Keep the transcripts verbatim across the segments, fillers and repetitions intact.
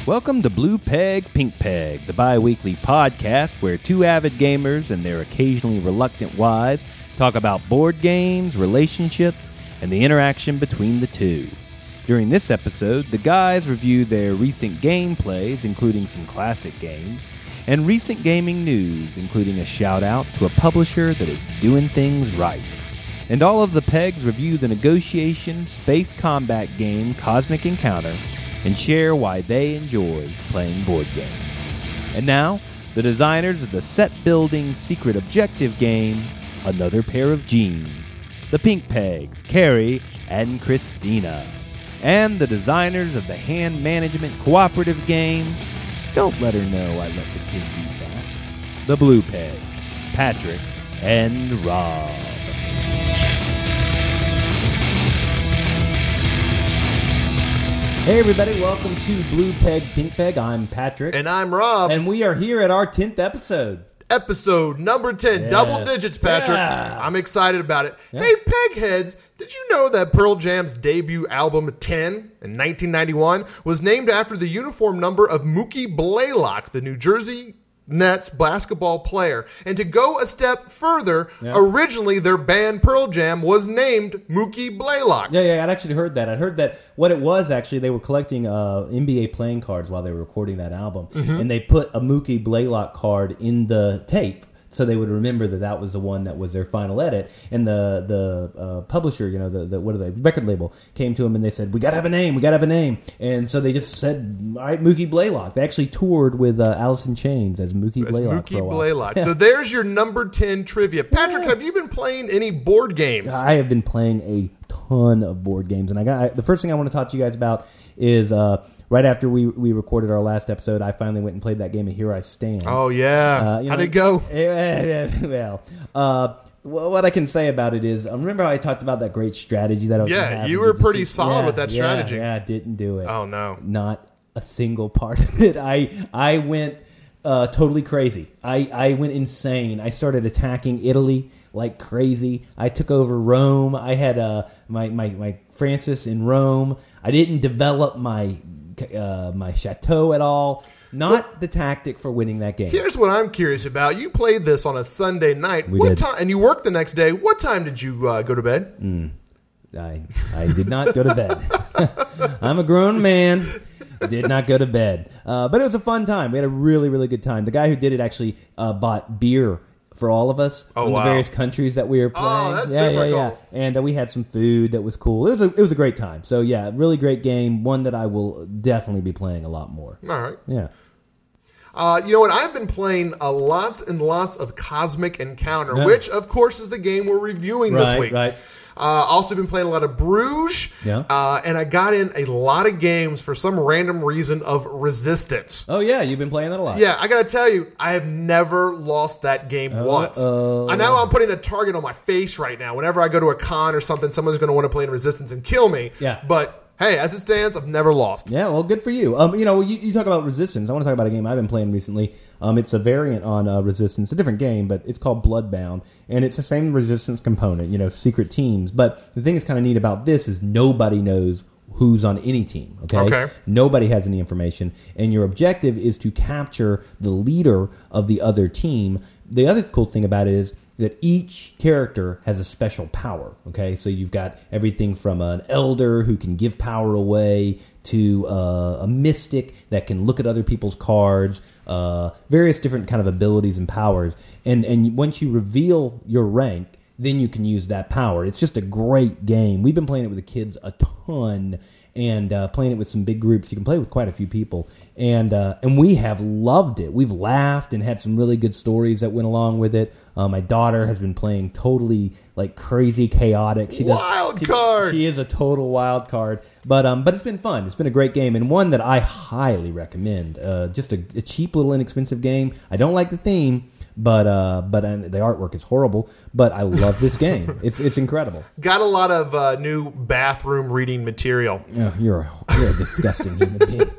Welcome to Blue Peg, Pink Peg, the bi-weekly podcast where two avid gamers and their occasionally reluctant wives talk about board games, relationships, and the interaction between the two. During this episode, the guys review their recent gameplays, including some classic games, and recent gaming news, including a shout-out to a publisher that is doing things right. And all of the pegs review the negotiation space combat game Cosmic Encounter and share why they enjoy playing board games. And now, the designers of the set-building secret objective game, Another Pair of Jeans, the Pink Pegs, Carrie and Christina. And the designers of the hand management cooperative game, Don't Let Her Know I Let the Kids Eat That, the Blue Pegs, Patrick and Rob. Hey everybody, welcome to Blue Peg, Pink Peg. I'm Patrick. And I'm Rob. And we are here at our tenth episode. Episode number ten, yeah. Double digits, Patrick. Yeah. I'm excited about it. Yeah. Hey, Pegheads, did you know that Pearl Jam's debut album, ten, in nineteen ninety-one, was named after the uniform number of Mookie Blaylock, the New Jersey Nets basketball player? And to go a step further, yeah. originally their band Pearl Jam was named Mookie Blaylock. Yeah, yeah, I'd actually heard that. I'd heard that what it was actually, they were collecting uh, N B A playing cards while they were recording that album, mm-hmm. and they put a Mookie Blaylock card in the tape so they would remember that that was the one that was their final edit. And the the uh, publisher, you know, the, the what are they, record label, came to him and they said, we got to have a name, we got to have a name. And so they just said, all right, Mookie Blaylock. They actually toured with uh, Alice in Chains as Mookie as Blaylock. Mookie Blaylock. So there's your number ten trivia. Patrick, yeah. have you been playing any board games? I have been playing a ton of board games. And I got I, the first thing I want to talk to you guys about is uh, right after we we recorded our last episode, I finally went and played that game of Here I Stand. Oh, yeah. Uh, you know, how'd it go? Well, uh, what I can say about it is, I remember how I talked about that great strategy that I was Yeah, having. you were pretty see, solid yeah, with that strategy. Yeah, yeah, didn't do it. Oh, no. Not a single part of it. I I went uh, totally crazy. I, I went insane. I started attacking Italy like crazy. I took over Rome. I had uh, my, my, my Francis in Rome. I didn't develop my uh, my chateau at all. Not well, the tactic for winning that game. Here's what I'm curious about. You played this on a Sunday night. We what did. time? And you worked the next day. What time did you uh, go to bed? Mm, I I did not go to bed. I'm a grown man. Did not go to bed. Uh, but it was a fun time. We had a really, really good time. The guy who did it actually uh, bought beer for all of us oh, from wow. the various countries that we were playing. Oh, that's yeah, super yeah, cool. yeah. And uh, we had some food that was cool. It was a it was a great time. So yeah, really great game. One that I will definitely be playing a lot more. All right. Yeah. Uh, you know what? I've been playing uh, lots and lots of Cosmic Encounter, yeah. which of course is the game we're reviewing right, this week. Right. Uh, also been playing a lot of Bruges, yeah. uh, and I got in a lot of games for some random reason of Resistance. Oh yeah, you've been playing that a lot. Yeah, I gotta tell you, I have never lost that game Uh-oh. once. I know I'm putting a target on my face right now. Whenever I go to a con or something, someone's going to want to play in Resistance and kill me. Yeah. But hey, as it stands, I've never lost. Yeah, well, good for you. Um, you know, you, you talk about Resistance. I want to talk about a game I've been playing recently. Um, it's a variant on uh, Resistance, a different game, but it's called Bloodbound, and it's the same Resistance component, you know, secret teams. But the thing that's kind of neat about this is nobody knows who's on any team, okay? Okay. Nobody has any information, and your objective is to capture the leader of the other team. The other cool thing about it is that each character has a special power, okay? So you've got everything from an elder who can give power away to uh, a mystic that can look at other people's cards, uh, various different kind of abilities and powers. And and once you reveal your rank, then you can use that power. It's just a great game. We've been playing it with the kids a ton, and uh, playing it with some big groups. You can play with quite a few people, and uh, and we have loved it. We've laughed and had some really good stories that went along with it. Uh, my daughter has been playing totally like crazy, chaotic. She does, wild she, card. She is a total wild card, but um, but it's been fun. It's been a great game, and one that I highly recommend. Uh, just a, a cheap little inexpensive game. I don't like the theme. But uh, but uh, the artwork is horrible. But I love this game. It's it's incredible. Got a lot of uh, new bathroom reading material. Oh, you're a, you're a disgusting human being.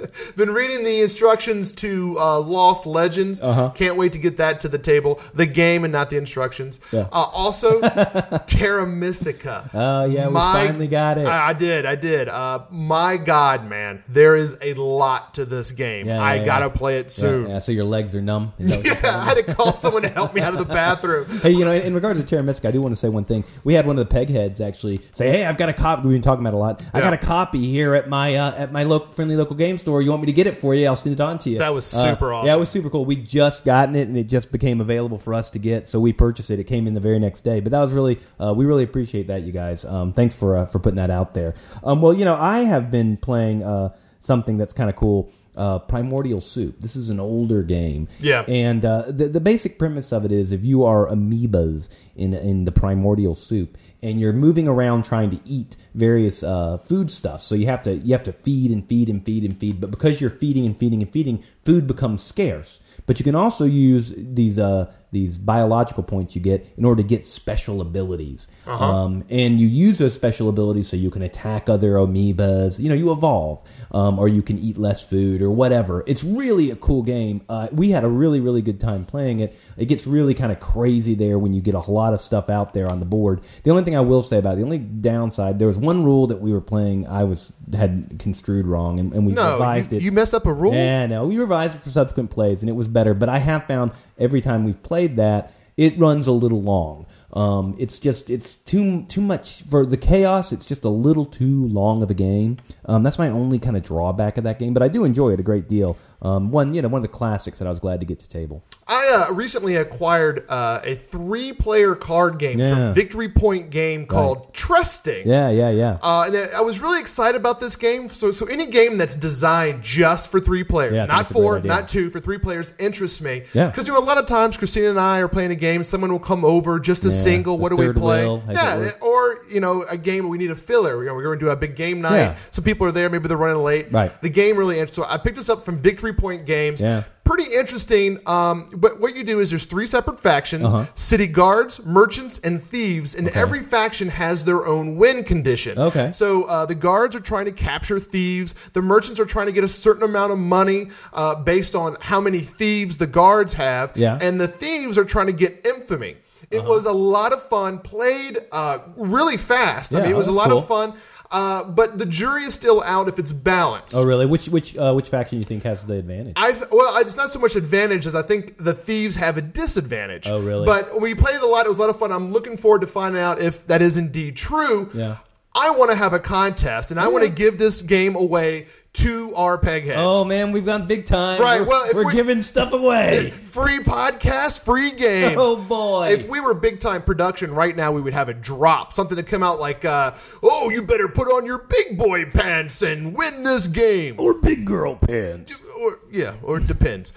Been reading the instructions to uh, Lost Legends. Uh-huh. Can't wait to get that to the table. The game and not the instructions. Yeah. Uh, also, Terra Mystica. Oh, yeah, we My- finally got it. I, I did, I did. Uh, my God, man, there is a lot to this game. Yeah, I yeah, gotta yeah. play it soon. Yeah, yeah, so your legs are numb. Is that what you're Yeah, I had to call someone to help me out of the bathroom. Hey, you know, in, in regards to Terra Mystica, I do want to say one thing. We had one of the peg heads actually say, "Hey, I've got a copy." We've been talking about it a lot. I Yeah. got a copy here at my uh, at my local, friendly local game store. You want me to get it for you? I'll send it on to you. That was super uh, awesome. Yeah, it was super cool. We just gotten it, and it just became available for us to get. So we purchased it. It came in the very next day. But that was really, uh, we really appreciate that, you guys. Um, thanks for uh, for putting that out there. Um, well, you know, I have been playing uh, something that's kind of cool. Uh, Primordial Soup. This is an older game. Yeah. And uh, the the basic premise of it is if you are amoebas in in the Primordial Soup and you're moving around trying to eat various uh, food stuff, so you have to you have to feed and feed and feed and feed. But because you're feeding and feeding and feeding, food becomes scarce. But you can also use these uh, these biological points you get in order to get special abilities. Uh-huh. Um, and you use those special abilities so you can attack other amoebas. You know, you evolve, um, or you can eat less food or whatever. It's really a cool game. Uh, we had a really, really good time playing it. It gets really kind of crazy there when you get a lot of stuff out there on the board. The only thing I will say about it, the only downside, there was one rule that we were playing I was had construed wrong, and, and we No, revised you, it. you messed up a rule? Yeah, no, we revised it for subsequent plays, and it was better. But I have found every time we've played that, it runs a little long. Um, it's just it's too too much for the chaos. It's just a little too long of a game. Um, that's my only kind of drawback of that game. But I do enjoy it a great deal. Um, one you know one of the classics that I was glad to get to table. I uh, recently acquired uh, a three-player card game Yeah. from Victory Point Game called Trusting. Yeah, yeah, yeah. Uh, and I was really excited about this game. So, so any game that's designed just for three players, Yeah, I think not it's a great four, idea. not two, for three players, interests me. Yeah. Because you know, a lot of times, Christina and I are playing a game. Someone will come over, just a Yeah, single. the What do we third play? wheel, as it Yeah, were. or you know, a game we need a filler. You know, we're going to do a big game night. Yeah. Some people are there. Maybe they're running late. Right. The game really interesting. So I picked this up from Victory Point Games. Yeah. Pretty interesting. Um, but what you do is there's three separate factions: Uh-huh. city guards, merchants, and thieves. And Okay. every faction has their own win condition. Okay. So uh, the guards are trying to capture thieves. The merchants are trying to get a certain amount of money uh, based on how many thieves the guards have. Yeah. And the thieves are trying to get infamy. It Uh-huh. was a lot of fun. Played uh, really fast. I Yeah, mean, it was a that's lot cool. of fun. Uh, but the jury is still out if it's balanced. Oh, really? Which which uh, which faction you think has the advantage? I th- well, it's not so much advantage as I think the thieves have a disadvantage. Oh, really? But when we played it a lot, it was a lot of fun. I'm looking forward to finding out if that is indeed true. Yeah. I want to have a contest, and I want to give this game away to our pegheads. Oh man, we've gone big time. Right, We're, well, if we're we- giving stuff away. Free podcast, free games. Oh boy! If we were big time production right now, we would have a drop, something to come out like, uh, "Oh, you better put on your big boy pants and win this game." or big girl pants. Or, yeah, or it depends.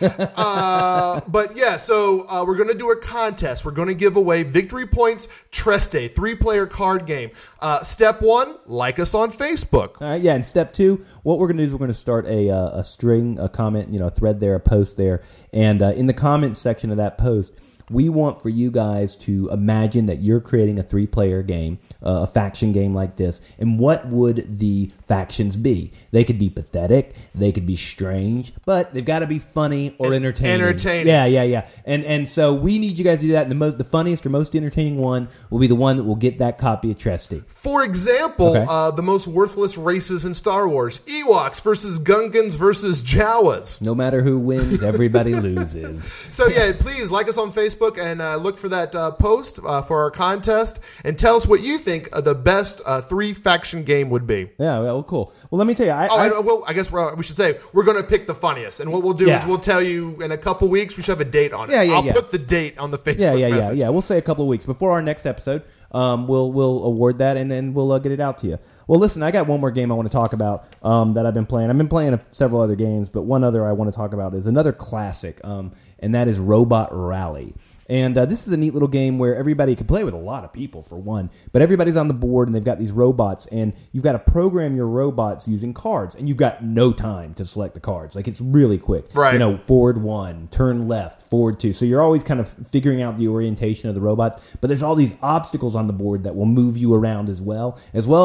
uh, but yeah, so uh, we're going to do a contest. We're going to give away Victory Points Treste, three-player card game. Uh, step one, like us on Facebook. All right, yeah. And step two, what we're going to do is we're going to start a uh, a string, a comment, you know, a thread there, a post there, and uh, in the comment section of that post, we want for you guys to imagine that you're creating a three-player game, uh, a faction game like this, and what would the factions be? They could be pathetic, they could be strange, but they've got to be funny or entertaining. Entertaining. Yeah, yeah, yeah. And and so we need you guys to do that. And the most, the funniest or most entertaining one will be the one that will get that copy of Trusty. For example, Okay. uh, the most worthless races in Star Wars: Ewoks versus Gungans versus Jawas. No matter who wins, everybody loses. So yeah, please like us on Facebook and uh, look for that uh, post uh, for our contest, and tell us what you think uh, the best uh, three faction game would be. Yeah, well, cool. Well, let me tell you, I, Oh, I, and, well, I guess we're, we should say we're going to pick the funniest, and what we'll do is Yeah. we'll tell you in a couple weeks. We should have a date on it. Yeah, yeah, I'll yeah. put the date on the Facebook yeah, yeah, yeah, message. yeah. We'll say a couple of weeks before our next episode. Um, we'll we'll award that and then we'll uh, get it out to you. Well, listen, I got one more game I want to talk about um, that I've been playing. I've been playing several other games, but one other I want to talk about is another classic, um, and that is Robot Rally. And uh, this is a neat little game where everybody can play with a lot of people, for one, but everybody's on the board and they've got these robots, and you've got to program your robots using cards, and you've got no time to select the cards. Like, it's really quick. Right. You know, forward one, turn left, forward two. So you're always kind of figuring out the orientation of the robots, but there's all these obstacles on the board that will move you around as well, as well as the fact that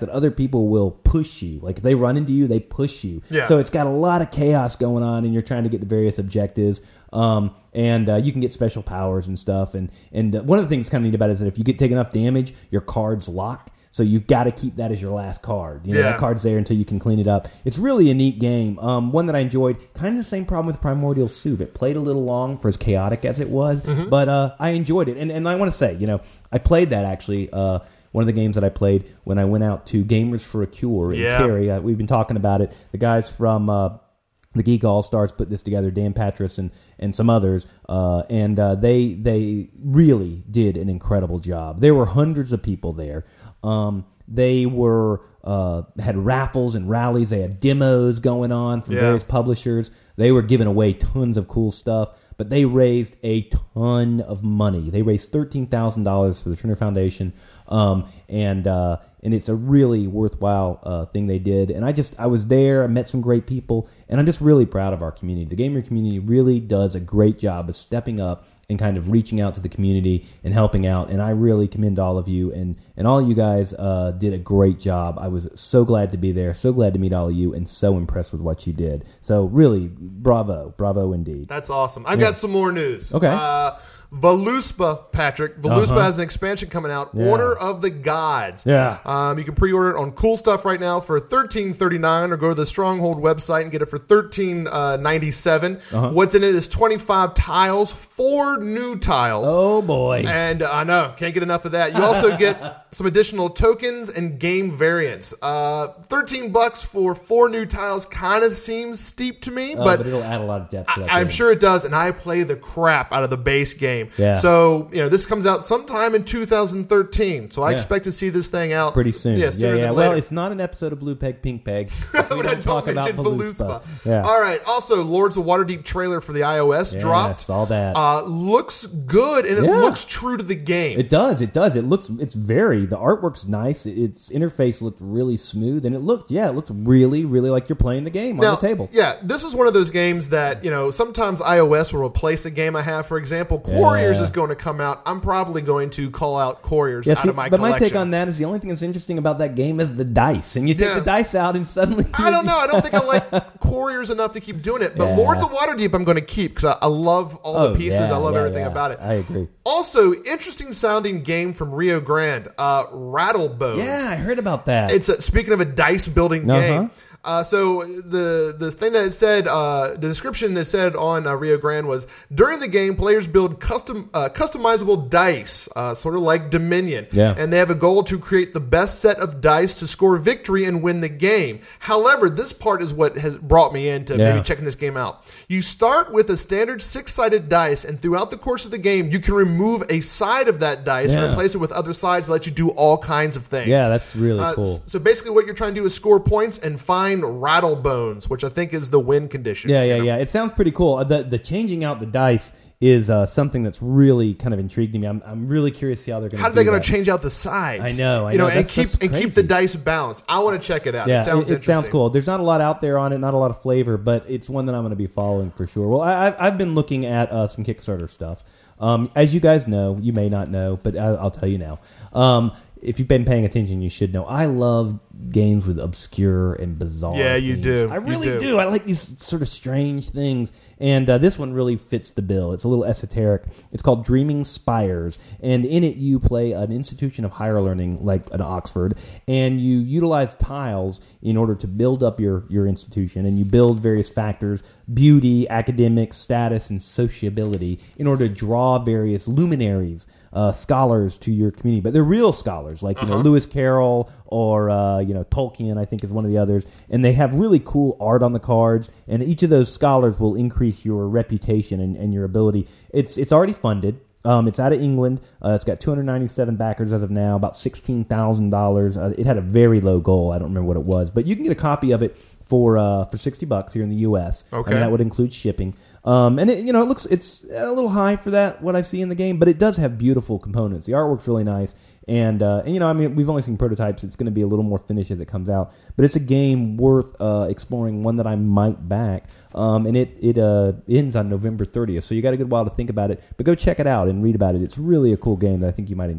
that other people will push you. Like if they run into you, they push you. Yeah. So it's got a lot of chaos going on, and you're trying to get to various objectives. Um, and uh, you can get special powers and stuff. And and uh, one of the things kind of neat about it is that if you get take enough damage, your cards lock. So you got to keep that as your last card. You know, yeah. that card's there until you can clean it up. It's really a neat game. Um, one that I enjoyed. Kind of the same problem with Primordial Soup. It played a little long for as chaotic as it was, mm-hmm. but uh, I enjoyed it. And and I want to say, you know, I played that actually. Uh, one of the games that I played when I went out to Gamers for a Cure in yeah. Cary. Uh, we've been talking about it. The guys from uh, the Geek All Stars put this together. Dan Patras and and some others, uh, and uh, they they really did an incredible job. There were hundreds of people there. Um, they were uh, had raffles and rallies. They had demos going on from yeah. various publishers. They were giving away tons of cool stuff, but they raised a ton of money. They raised thirteen thousand dollars for the Turner Foundation, um, and uh, and it's a really worthwhile uh, thing they did. And I just I was there. I met some great people, and I'm just really proud of our community. The gamer community really does a great job of stepping up and kind of reaching out to the community and helping out. And I really commend all of you, and, and all of you guys uh, did a great job. I was so glad to be there, so glad to meet all of you, and so impressed with what you did. So really, bravo, bravo indeed. That's awesome. I've Yeah. got some more news. Okay. Uh, Voluspa, Patrick. Voluspa Uh-huh. has an expansion coming out, Yeah. Order of the Gods. Yeah. Um, you can pre-order it on Cool Stuff right now for thirteen thirty-nine, or go to the Stronghold website and get it for thirteen ninety-seven. Uh-huh. What's in it is twenty-five tiles, four new tiles. Oh boy. And uh, I know, can't get enough of that. You also get some additional tokens and game variants. Uh, thirteen bucks for four new tiles kind of seems steep to me, Oh, but, but it'll add a lot of depth to that I, I'm game. sure it does. And I play the crap out of the base game. Yeah. So, you know, this comes out sometime in two thousand thirteen. So I Yeah. expect to see this thing out Pretty soon. Yeah, Yeah, sooner yeah. than Well, later. it's not an episode of Blue Peg, Pink Peg. If we When I don't talk about mention Voluspa. Yeah. All right. Also, Lords of Waterdeep trailer for the iOS Yeah, dropped. saw that. Uh, looks good, and it Yeah. looks true to the game. It does. It does. It looks. It's very. The artwork's nice. Its interface looked really smooth, and it looked. Yeah, it looked really, really like you're playing the game Now, on the table. Yeah, this is one of those games that, you know, sometimes iOS will replace a game I have. For example, Quarriors Yeah. is going to come out. I'm probably going to call out Quarriors Yeah, out see, of my but collection. my take on that is the only thing that's interesting about that game is the dice, and you take Yeah. the dice out, and suddenly I don't know. I don't think I like Quarriors enough to keep doing it. But Yeah. Lords of Waterdeep I'm going to keep because I, I love all Oh, the pieces. yeah, I love yeah, everything yeah. about it. I agree. Also, interesting sounding game from Rio Grande, uh, Rattlebones. Yeah, I heard about that. It's a, speaking of a dice building Uh-huh. game. Uh, so the the thing that it said, uh, the description that said on uh, Rio Grande was, during the game, players build custom uh, customizable dice, uh, sort of like Dominion. Yeah. And they have a goal to create the best set of dice to score victory and win the game. However, this part is what has brought me into Yeah. maybe checking this game out. You start with a standard six-sided dice, and throughout the course of the game, you can remove a side of that dice and Yeah. replace it with other sides to let you do all kinds of things. yeah, that's really Uh, cool. So basically, what you're trying to do is score points and find rattle bones, which I think is the win condition. Yeah, yeah, yeah. It sounds pretty cool. Uh, The the changing out the dice is uh, something that's really kind of intriguing me. I'm I'm really curious to see how they're going to. How are they going to change out the sides? I know, I you know, know. and That's- keep that's and keep crazy. the dice balanced. I want to check it out. Yeah, it sounds it, it interesting. sounds cool. There's not a lot out there on it, not a lot of flavor, but it's one that I'm going to be following for sure. Well, I, I've, I've been looking at uh, some Kickstarter stuff. Um, as you guys know, you may not know, but I, I'll tell you now. Um, if you've been paying attention, you should know. I love games with obscure and bizarre Yeah, you themes. do. I You really do. do. I like these sort of strange things. And uh, this one really fits the bill. It's a little esoteric. It's called Dreaming Spires. And in it, you play an institution of higher learning, like an Oxford, and you utilize tiles in order to build up your, your institution. And you build various factors, beauty, academic, status, and sociability, in order to draw various luminaries, uh, scholars to your community. But they're real scholars, like, you know, Lewis Carroll or, uh, you know, Tolkien, I think is one of the others. And they have really cool art on the cards. And each of those scholars will increase your reputation and, and your ability. It's it's already funded. Um, it's out of England. Uh, it's got two hundred ninety-seven backers as of now, about sixteen thousand dollars. Uh, it had a very low goal. I don't remember what it was. But you can get a copy of it for uh, for sixty bucks here in the U S. Okay. And that would include shipping. Um, and, it, you know, it looks it's a little high for that, what I see in the game, but it does have beautiful components. The artwork's really nice. And, uh, and you know, I mean, we've only seen prototypes. It's going to be a little more finished as it comes out. But it's a game worth uh, exploring, one that I might back. Um, and it it uh, ends on November thirtieth, so you got a good while to think about it. But go check it out and read about it. It's really a cool game that I think you might enjoy.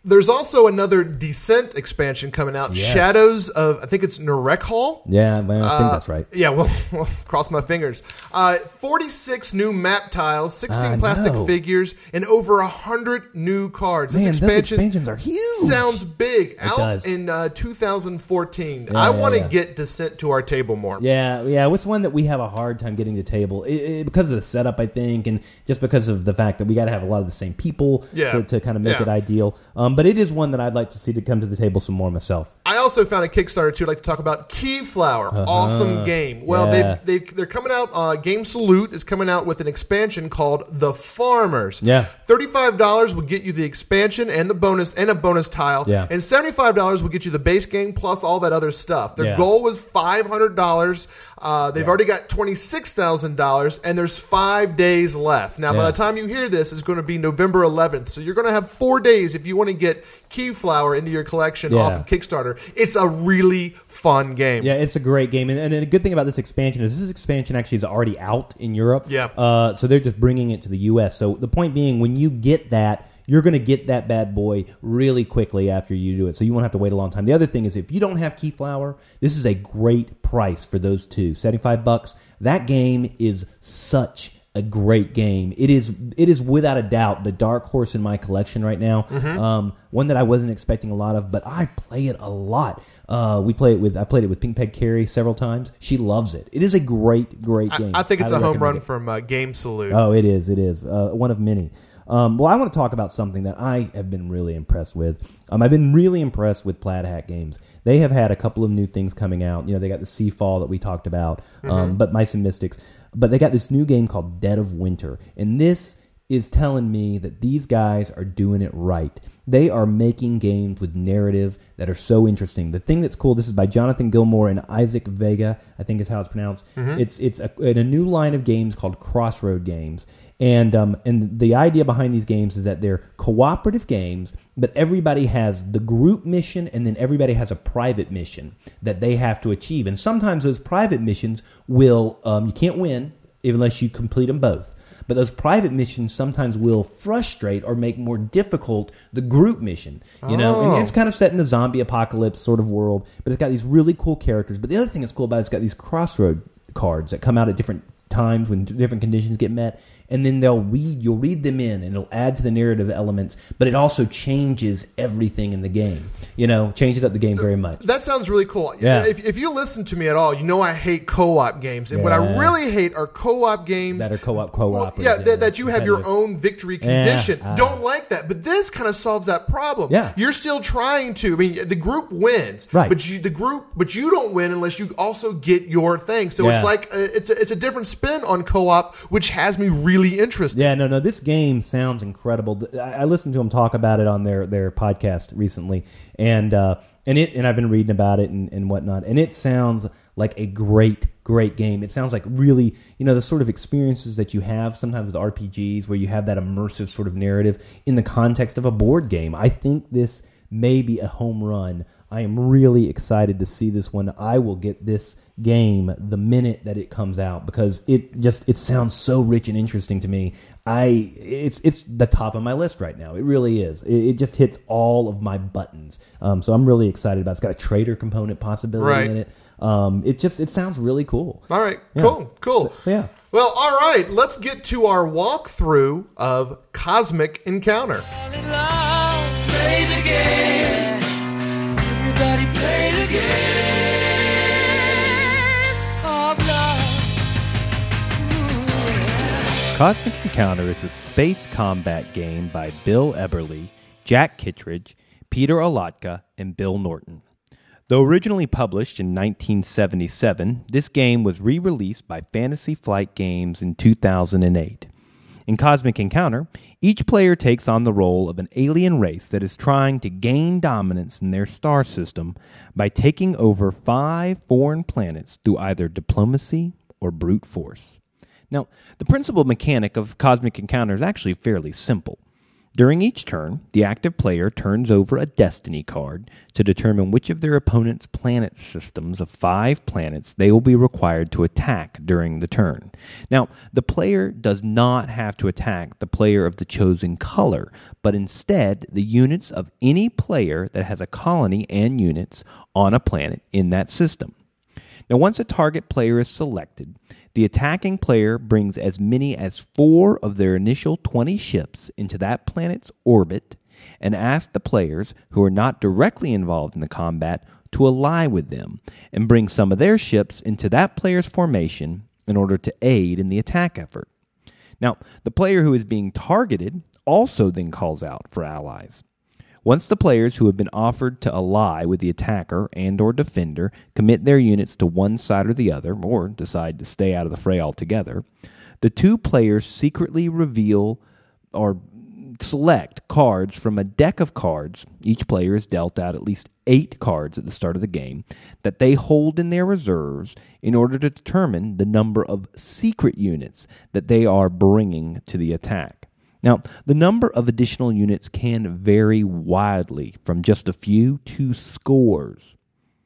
There's also another Descent expansion coming out, Yes. Shadows of, I think it's Narekhal. Yeah, well, I think Uh, that's right. Yeah, well, well cross my fingers. Uh, forty-six new map tiles, sixteen I plastic know. figures, and over one hundred new cards. This Man, those expansion expansions are huge. sounds big. Out does. in uh, two thousand fourteen. Yeah, I yeah, want to yeah. get Descent to our table more. Yeah, yeah. It's one that we have a hard time getting to the table it, it, because of the setup, I think, and just because of the fact that we got to have a lot of the same people Yeah. to, to kind of make Yeah. it ideal. Um, but it is one that I'd like to see to come to the table some more myself. I also found a Kickstarter too. I'd like to talk about Keyflower. Awesome game. Well, Yeah. they've, they've, they're coming out. Uh, Game Salute is coming out with an expansion called The Farmers. Yeah. thirty-five dollars will get you the expansion and the bonus and a bonus tile. Yeah. And seventy-five dollars will get you the base game plus all that other stuff. Their Yeah. goal was five hundred dollars. Uh, they've already got twenty-six thousand dollars, and there's five days left. Now, by Yeah. the time you hear this, it's going to be November eleventh. So you're going to have four days if you want to get Keyflower into your collection Yeah. off of Kickstarter. It's a really fun game. Yeah, it's a great game, and, and the good thing about this expansion is this expansion actually is already out in Europe. Yeah. Uh, so they're just bringing it to the U S. So the point being, when you get that, you're going to get that bad boy really quickly after you do it. So you won't have to wait a long time. The other thing is, if you don't have Keyflower, this is a great price for those two. seventy-five bucks. That game is such a great game. It is it is without a doubt the dark horse in my collection right now. Mm-hmm. Um, one that I wasn't expecting a lot of, but I play it a lot. Uh, we play it with I played it with Pink Peg Carrie several times. She loves it. It is a great, great I, game. I think it's Highly a home recommend run it. from uh, Game Salute. Oh, it is. It is uh, one of many. Um, well, I want to talk about something that I have been really impressed with. Um, I've been really impressed with Plaid Hat Games. They have had a couple of new things coming out. You know, they got the Seafall that we talked about, um, Mm-hmm. but Mice and Mystics. But they got this new game called Dead of Winter, and this is telling me that these guys are doing it right. They are making games with narrative that are so interesting. The thing that's cool, this is by Jonathan Gilmour and Isaac Vega, I think is how it's pronounced. It's it's a, in a new line of games called Crossroad Games. And um, and the idea behind these games is that they're cooperative games, but everybody has the group mission, and then everybody has a private mission that they have to achieve. And sometimes those private missions will um, you can't win unless you complete them both. But those private missions sometimes will frustrate or make more difficult the group mission. You know, Oh. and it's kind of set in a zombie apocalypse sort of world, but it's got these really cool characters. But the other thing that's cool about it, it's got these crossroad cards that come out at different times when different conditions get met, and then they'll read you'll read them in, and it'll add to the narrative elements, but it also changes everything in the game. You know, changes up the game very much. That sounds really cool. Yeah. If, if you listen to me at all, you know I hate co-op games. And what I Yeah. really hate are co-op games. That are co-op, co-op. yeah, that, that you have your own victory condition. Yeah. Don't like that. But this kind of solves that problem. Yeah. You're still trying to. I mean, the group wins. Right. But you, the group, but you don't win unless you also get your thing. So Yeah. it's like, a, it's, a, it's a different spin on co-op, which has me really interested. Yeah, no, no. This game sounds incredible. I, I listened to them talk about it on their, their podcast recently, and uh, and it and I've been reading about it and, and whatnot. And it sounds like a great, great game. It sounds like really, you know, the sort of experiences that you have sometimes with R P Gs, where you have that immersive sort of narrative in the context of a board game. I think this may be a home run. I am really excited to see this one. I will get this game the minute that it comes out, because it just it sounds so rich and interesting to me. I it's it's the top of my list right now. It really is. It, it just hits all of my buttons. Um, so I'm really excited about it. It's got a trader component possibility Right. in it. Um, it just it sounds really cool. All right, Yeah. cool, cool. So, yeah. Well, all right, let's get to our walkthrough of Cosmic Encounter. Play the game. Everybody play the game of love. Ooh, yeah. Cosmic Encounter is a space combat game by Bill Eberly, Jack Kittredge, Peter Olatka, and Bill Norton. Though originally published in nineteen seventy-seven, this game was re-released by Fantasy Flight Games in two thousand eight. In Cosmic Encounter, each player takes on the role of an alien race that is trying to gain dominance in their star system by taking over five foreign planets through either diplomacy or brute force. Now, the principal mechanic of Cosmic Encounter is actually fairly simple. During each turn, the active player turns over a destiny card to determine which of their opponent's planet systems of five planets they will be required to attack during the turn. Now, the player does not have to attack the player of the chosen color, but instead the units of any player that has a colony and units on a planet in that system. Now, once a target player is selected, the attacking player brings as many as four of their initial twenty ships into that planet's orbit and asks the players who are not directly involved in the combat to ally with them and bring some of their ships into that player's formation in order to aid in the attack effort. Now, the player who is being targeted also then calls out for allies. Once the players who have been offered to ally with the attacker and or defender commit their units to one side or the other, or decide to stay out of the fray altogether, the two players secretly reveal or select cards from a deck of cards. Each player is dealt out at least eight cards at the start of the game that they hold in their reserves in order to determine the number of secret units that they are bringing to the attack. Now, the number of additional units can vary wildly from just a few to scores.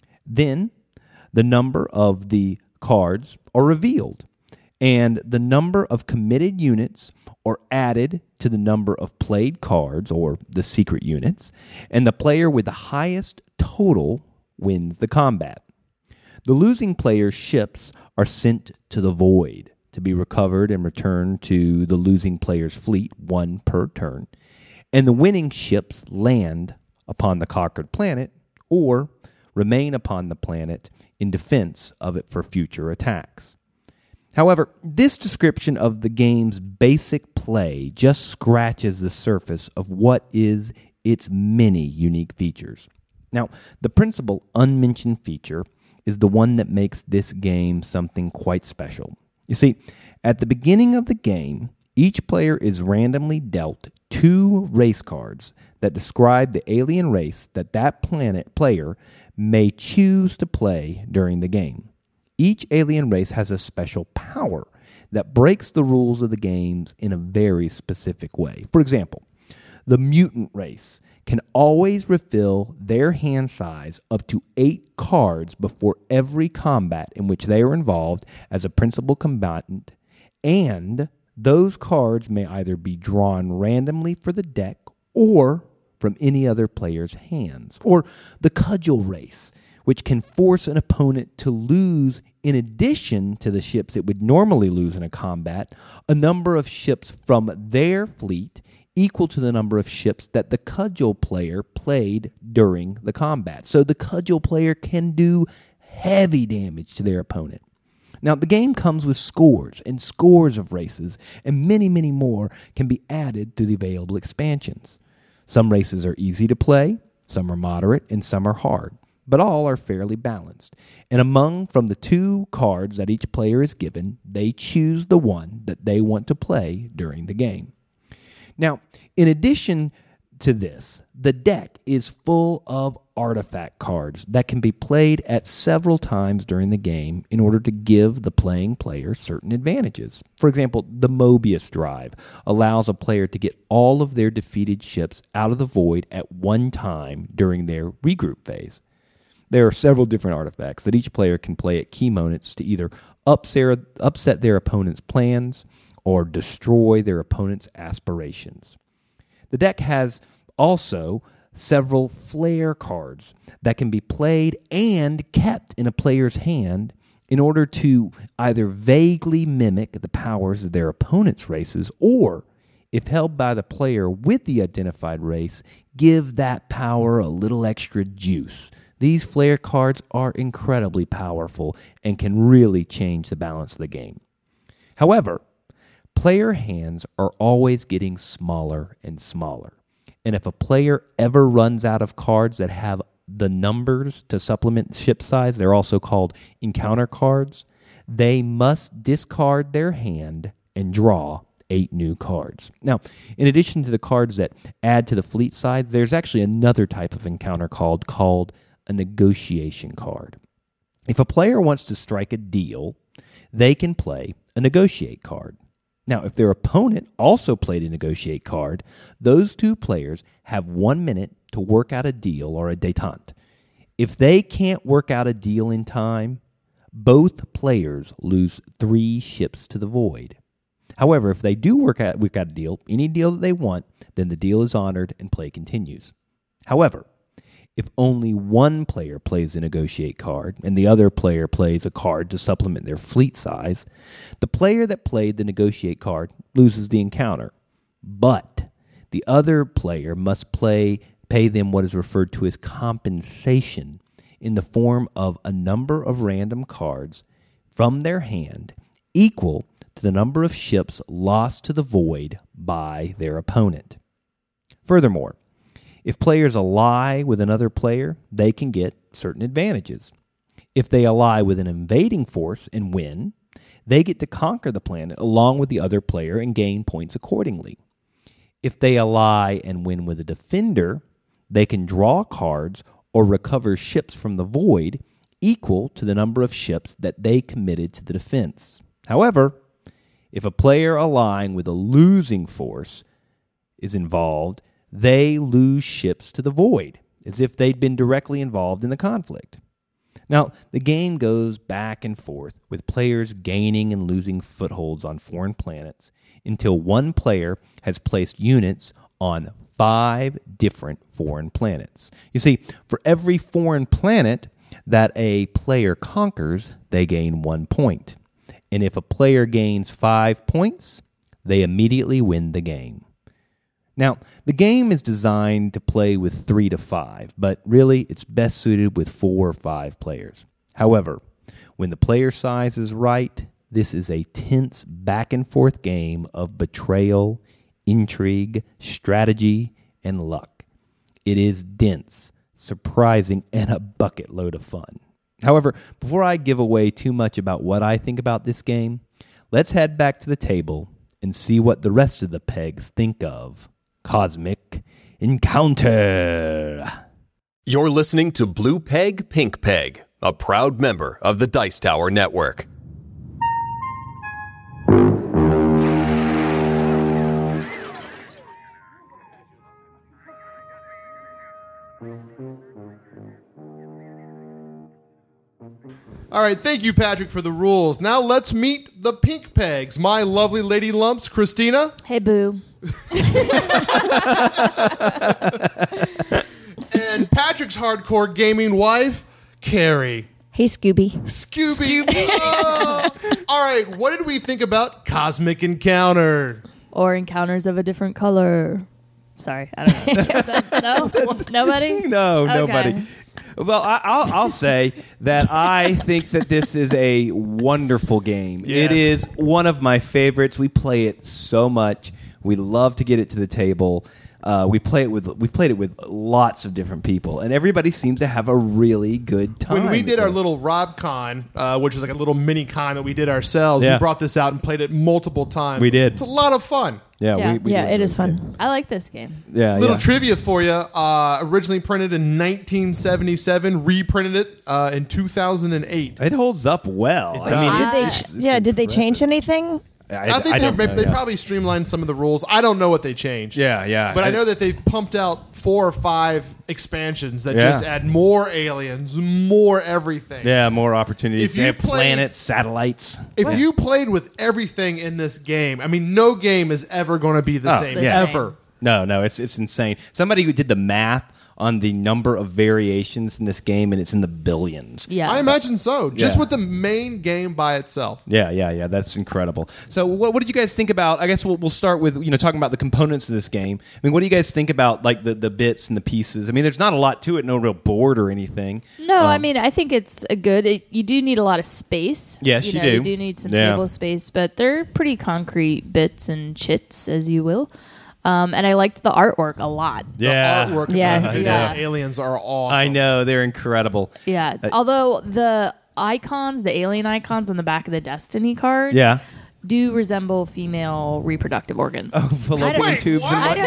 Then, the number of the cards are revealed, and the number of committed units are added to the number of played cards, or the secret units, and the player with the highest total wins the combat. The losing player's ships are sent to the void to be recovered and returned to the losing player's fleet, one per turn, and the winning ships land upon the conquered planet or remain upon the planet in defense of it for future attacks. However, this description of the game's basic play just scratches the surface of what is its many unique features. Now, the principal unmentioned feature is the one that makes this game something quite special. You see, at the beginning of the game, each player is randomly dealt two race cards that describe the alien race that that planet player may choose to play during the game. Each alien race has a special power that breaks the rules of the games in a very specific way. For example, the mutant race can always refill their hand size up to eight cards before every combat in which they are involved as a principal combatant, and those cards may either be drawn randomly for the deck or from any other player's hands. Or the cudgel race, which can force an opponent to lose, in addition to the ships it would normally lose in a combat, a number of ships from their fleet equal to the number of ships that the cudgel player played during the combat. So the cudgel player can do heavy damage to their opponent. Now, the game comes with scores and scores of races, and many, many more can be added through the available expansions. Some races are easy to play, some are moderate, and some are hard, but all are fairly balanced. And among from the two cards that each player is given, they choose the one that they want to play during the game. Now, in addition to this, the deck is full of artifact cards that can be played at several times during the game in order to give the playing player certain advantages. For example, the Mobius Drive allows a player to get all of their defeated ships out of the void at one time during their regroup phase. There are several different artifacts that each player can play at key moments to either upset, upset their opponent's plans or destroy their opponent's aspirations. The deck has also several flare cards that can be played and kept in a player's hand in order to either vaguely mimic the powers of their opponent's races, or, if held by the player with the identified race, give that power a little extra juice. These flare cards are incredibly powerful and can really change the balance of the game. However, player hands are always getting smaller and smaller. And if a player ever runs out of cards that have the numbers to supplement ship size, they're also called encounter cards, they must discard their hand and draw eight new cards. Now, in addition to the cards that add to the fleet size, there's actually another type of encounter called called a negotiation card. If a player wants to strike a deal, they can play a negotiate card. Now, if their opponent also played a negotiate card, those two players have one minute to work out a deal or a détente. If they can't work out a deal in time, both players lose three ships to the void. However, if they do work out, work out a deal, any deal that they want, then the deal is honored and play continues. However, if only one player plays a negotiate card and the other player plays a card to supplement their fleet size, the player that played the negotiate card loses the encounter. But the other player must play pay them what is referred to as compensation in the form of a number of random cards from their hand equal to the number of ships lost to the void by their opponent. Furthermore, if players ally with another player, they can get certain advantages. If they ally with an invading force and win, they get to conquer the planet along with the other player and gain points accordingly. If they ally and win with a defender, they can draw cards or recover ships from the void equal to the number of ships that they committed to the defense. However, if a player allying with a losing force is involved, they lose ships to the void, as if they'd been directly involved in the conflict. Now, the game goes back and forth, with players gaining and losing footholds on foreign planets until one player has placed units on five different foreign planets. You see, for every foreign planet that a player conquers, they gain one point. And if a player gains five points, they immediately win the game. Now, the game is designed to play with three to five, but really it's best suited with four or five players. However, when the player size is right, this is a tense back and forth game of betrayal, intrigue, strategy, and luck. It is dense, surprising, and a bucket load of fun. However, before I give away too much about what I think about this game, let's head back to the table and see what the rest of the pegs think of Cosmic Encounter. You're listening to Blue Peg, Pink Peg, a proud member of the Dice Tower Network. All right, thank you, Patrick, for the rules. Now let's meet the Pink Pegs. My lovely lady lumps, Christina. Hey, boo. And Patrick's hardcore gaming wife, Carrie. Hey, Scooby. Scooby. Oh. All right, what did we think about Cosmic Encounter? Or encounters of a different color. Sorry, I don't know. No? Nobody? No, Okay. nobody. Well, I, I'll, I'll say that I think that this is a wonderful game. Yes. It is one of my favorites. We play it so much. We love to get it to the table. Uh, we play it with we've played it with lots of different people, and everybody seems to have a really good time. When we did with our this. little RobCon, uh, which was like a little mini con that we did ourselves, Yeah. we brought this out and played it multiple times. We did. It's a lot of fun. yeah, Yeah, we, we yeah did it is really fun. good. I like this game. Yeah, Little yeah. trivia for you. Uh, originally printed in nineteen seventy-seven, reprinted it uh, in two thousand eight. It holds up well. It I mean, does. Did they? it's- ch- it's yeah. Did they change impressive. anything? I, think they, don't they, know, they yeah. probably streamlined some of the rules. I don't know what they changed. Yeah, yeah. But I know that they've pumped out four or five expansions that Yeah. just add more aliens, more everything. Yeah, more opportunities. If They you have play- planets, satellites. If you played with everything in this game, I mean, no game is ever going to be the Oh, same. yeah. Ever. No, no, it's it's insane. Somebody who did the math on the number of variations in this game, and it's in the billions. Yeah. I imagine so. Just Yeah. with the main game by itself. Yeah, yeah, yeah. That's incredible. So, what, what did you guys think about? I guess we'll, we'll start with you know talking about the components of this game. I mean, what do you guys think about like the, the bits and the pieces? I mean, there's not a lot to it, no real board or anything. No, I Um, mean, I think it's a good. It, you do need a lot of space. Yes, you you know, do. You do need some Yeah. table space, but they're pretty concrete bits and chits, as you will. Um, and I liked the artwork a lot. Yeah, The artwork Yeah, of the yeah. aliens are awesome. I know they're incredible. Yeah. Uh, Although the icons, the alien icons on the back of the Destiny cards, Yeah, do resemble female reproductive organs. fallopian Wait, tubes. what? And I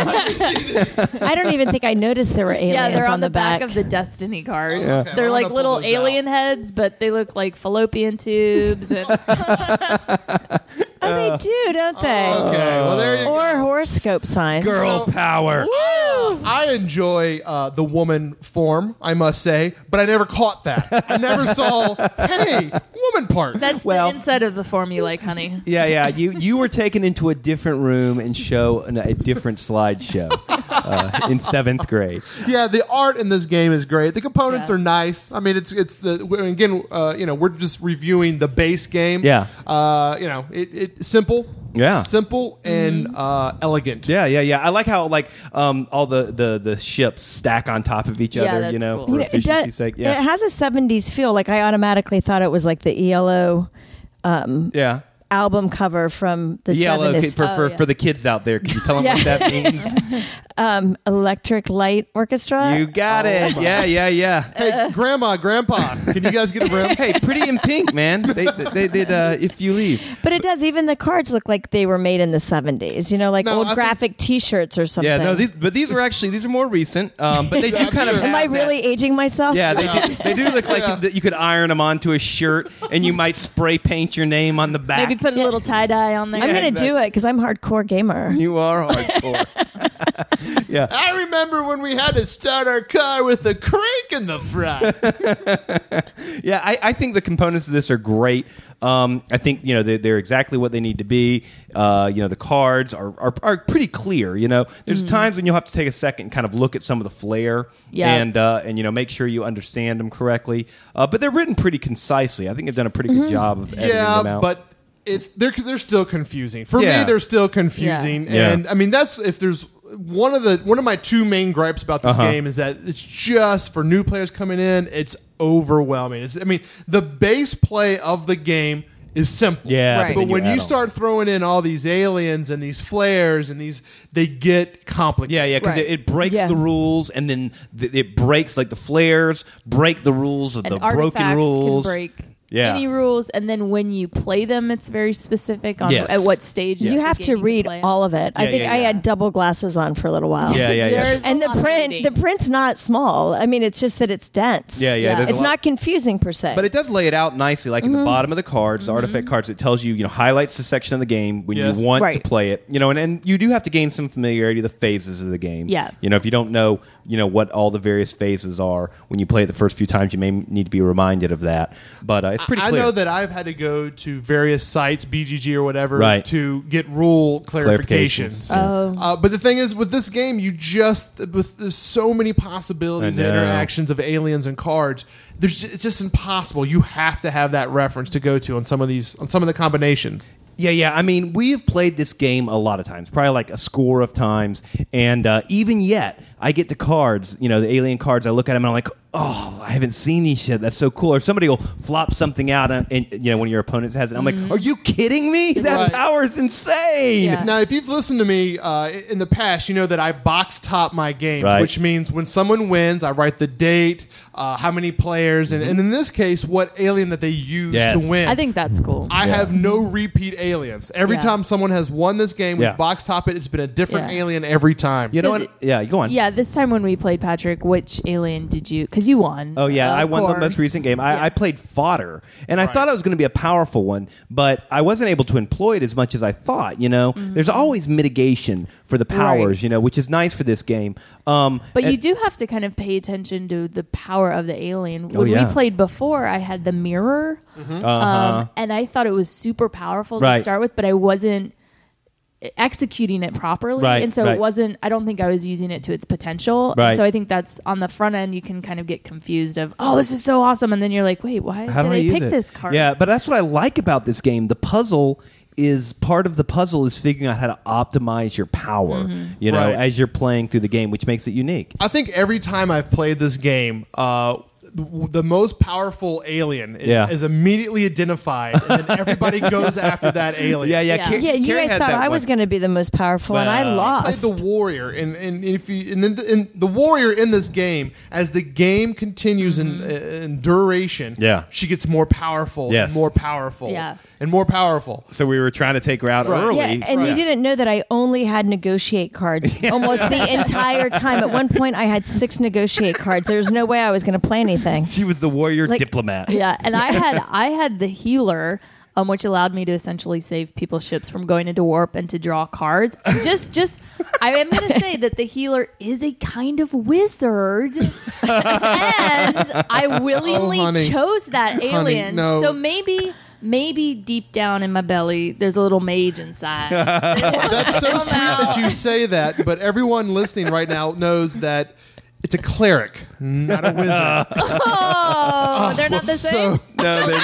don't. I don't even think I noticed there were aliens Yeah, they're on, the, the back. of the Destiny cards. Yeah. Okay, They're I'm like gonna little pull those alien heads, but they look like fallopian tubes. And Oh, Oh, they do, don't they? Okay, well there you Or go. horoscope signs. Girl power. I enjoy uh, the woman form, I must say, but I never caught that. I never saw, hey, woman parts. That's Well- the inside of the form you like, honey. Yeah, yeah. You you were taken into a different room and show an, a different slideshow uh, in seventh grade. Yeah, the art in this game is great. The components Yeah. are nice. I mean, it's it's the again, uh, you know, we're just reviewing the base game. Yeah. uh, you know, it, it simple. Yeah. simple and Mm-hmm. uh, elegant. Yeah, yeah, yeah. I like how like um, all the, the, the ships stack on top of each Yeah, other. that's You know, cool. for You know, it, efficiency's does- sake. Yeah, it has a seventies feel. Like I automatically thought it was like the E L O yeah. album cover from the Yellow seventies. for, for, Oh, yeah. for the kids out there. Can you tell them Yeah. what that means? Um, Electric Light Orchestra. You got it. Yeah, yeah, yeah. Hey, grandma, grandpa, can you guys get a rim? Hey, Pretty in Pink, man. They they did uh, If You Leave. But it does. Even the cards look like they were made in the seventies. You know, like No, old I think- graphic T-shirts or something. Yeah, no, these but these are actually these are more recent. Um, but they do kind of. Am Am have I that- really aging myself? Yeah, they do. They do look like Yeah. that you could iron them onto a shirt, and you might spray paint your name on the back. Maybe put a little tie dye on there. I'm Yeah, gonna do exactly. it because I'm a hardcore gamer. You are hardcore. yeah. I remember when we had to start our car with a crank in the front. Yeah, I, I think the components of this are great. Um, I think you know they're, they're exactly what they need to be. Uh, you know, the cards are, are are pretty clear. You know, there's times when you'll have to take a second and kind of look at some of the flair, Yeah. and uh, and you know make sure you understand them correctly. Uh, but they're written pretty concisely. I think they've done a pretty good job of editing them Yeah, out. but it's they're they're still confusing. For Yeah. me, they're still confusing. Yeah. And I mean, that's if there's one of the one of my two main gripes about this Uh-huh. game is that it's just for new players coming in. It's overwhelming. It's, I mean, the base play of the game is simple. yeah, Right. But then when add you on. start throwing in all these aliens and these flares and these, they get complicated. Yeah, yeah, because Right. it, it breaks Yeah. the rules, and then th- it breaks like the flares break the rules of and the broken artifacts rules. can break Yeah. any rules, and then when you play them, it's very specific on Yes. at what stage. You of have the to game you read play. all of it. I Yeah, think yeah, I yeah. had double glasses on for a little while. Yeah, yeah, yeah. There's And a the lot of print, reading. the print's not small. I mean, it's just that it's dense. Yeah, yeah. Yeah. there's a It's lot- not confusing per se. But it does lay it out nicely, like Mm-hmm. at the bottom of the cards, the artifact cards. It tells you, you know, highlights the section of the game when Yes. you want Right. to play it. You know, and, and you do have to gain some familiarity with the phases of the game. Yeah. You know, if you don't know, you know, what all the various phases are when you play it the first few times, you may need to be reminded of that. But uh, it's pretty I clear. know that I've had to go to various sites, B G G or whatever, Right. to get rule clarifications. Clarifications, yeah. Oh, Uh, but the thing is, with this game, you just with there's so many possibilities I and know. interactions of aliens and cards. There's it's just impossible. You have to have that reference to go to on some of these on some of the combinations. Yeah, yeah. I mean, we've played this game a lot of times, probably like a score of times, and uh, even yet, I get to cards, you know, the alien cards. I look at them and I'm like, oh, I haven't seen these shit. That's so cool. Or somebody will flop something out, and, and you know, one of your opponents has it. I'm like, are you kidding me? That Right. power is insane. Yeah. Now, if you've listened to me uh, in the past, you know that I box top my games, Right. which means when someone wins, I write the date, uh, how many players, and, and in this case, what alien that they used Yes. to win. I think that's cool. I Yeah. have no repeat aliens. Every Yeah. time someone has won this game, we Yeah. box top it. It's been a different Yeah. alien every time. You know So what? th- Yeah, go on. yeah, this time when we played Patrick, which alien did you? Because you won. Oh yeah, of I won the course. most recent game. I, Yeah. I played fodder, and I Right. thought I was going to be a powerful one, but I wasn't able to employ it as much as I thought. You know, there's always mitigation for the powers, Mm-hmm. Right. you know, which is nice for this game. Um, But and- you do have to kind of pay attention to the power of the alien. When Oh, yeah. we played before, I had the mirror, uh-huh. um, and I thought it was super powerful Right. to start with, but I wasn't executing it properly, Right, and so right. it wasn't. I don't think I was using it to its potential. Right. And so I think that's on the front end. You can kind of get confused of, oh, this is so awesome, and then you're like, wait, why How did do I, I use pick it? this card? Yeah, but that's what I like about this game. The puzzle is part of the puzzle is figuring out how to optimize your power, Mm-hmm. you know, Right. as you're playing through the game, which makes it unique. I think every time I've played this game, uh, the, the most powerful alien is, Yeah. is immediately identified, and then everybody goes after that alien. Yeah, yeah. Yeah. Car- yeah, you Karen guys had thought that I was one. going to be the most powerful, and I Well, lost. Played the warrior, and, and if you and then the, and the warrior in this game, as the game continues in, in duration, Yeah. she gets more powerful, Yes. and more powerful, Yeah. and more powerful. So we were trying to take her out Right. early. Yeah, and Right. you didn't know that I only had negotiate cards almost the entire time. At one point, I had six negotiate cards. There's no way I was going to play anything. She was the warrior Like- diplomat. Yeah, and I had I had the healer, um, which allowed me to essentially save people's ships from going into warp and to draw cards. And just, just, I am going to say that the healer is a kind of wizard, and I willingly Oh, honey. chose that alien. no. So maybe. Maybe deep down in my belly, there's a little mage inside. That's so Come sweet out. that you say that, but everyone listening right now knows that it's a cleric, not a wizard. Oh, they're not the same. So, No, they,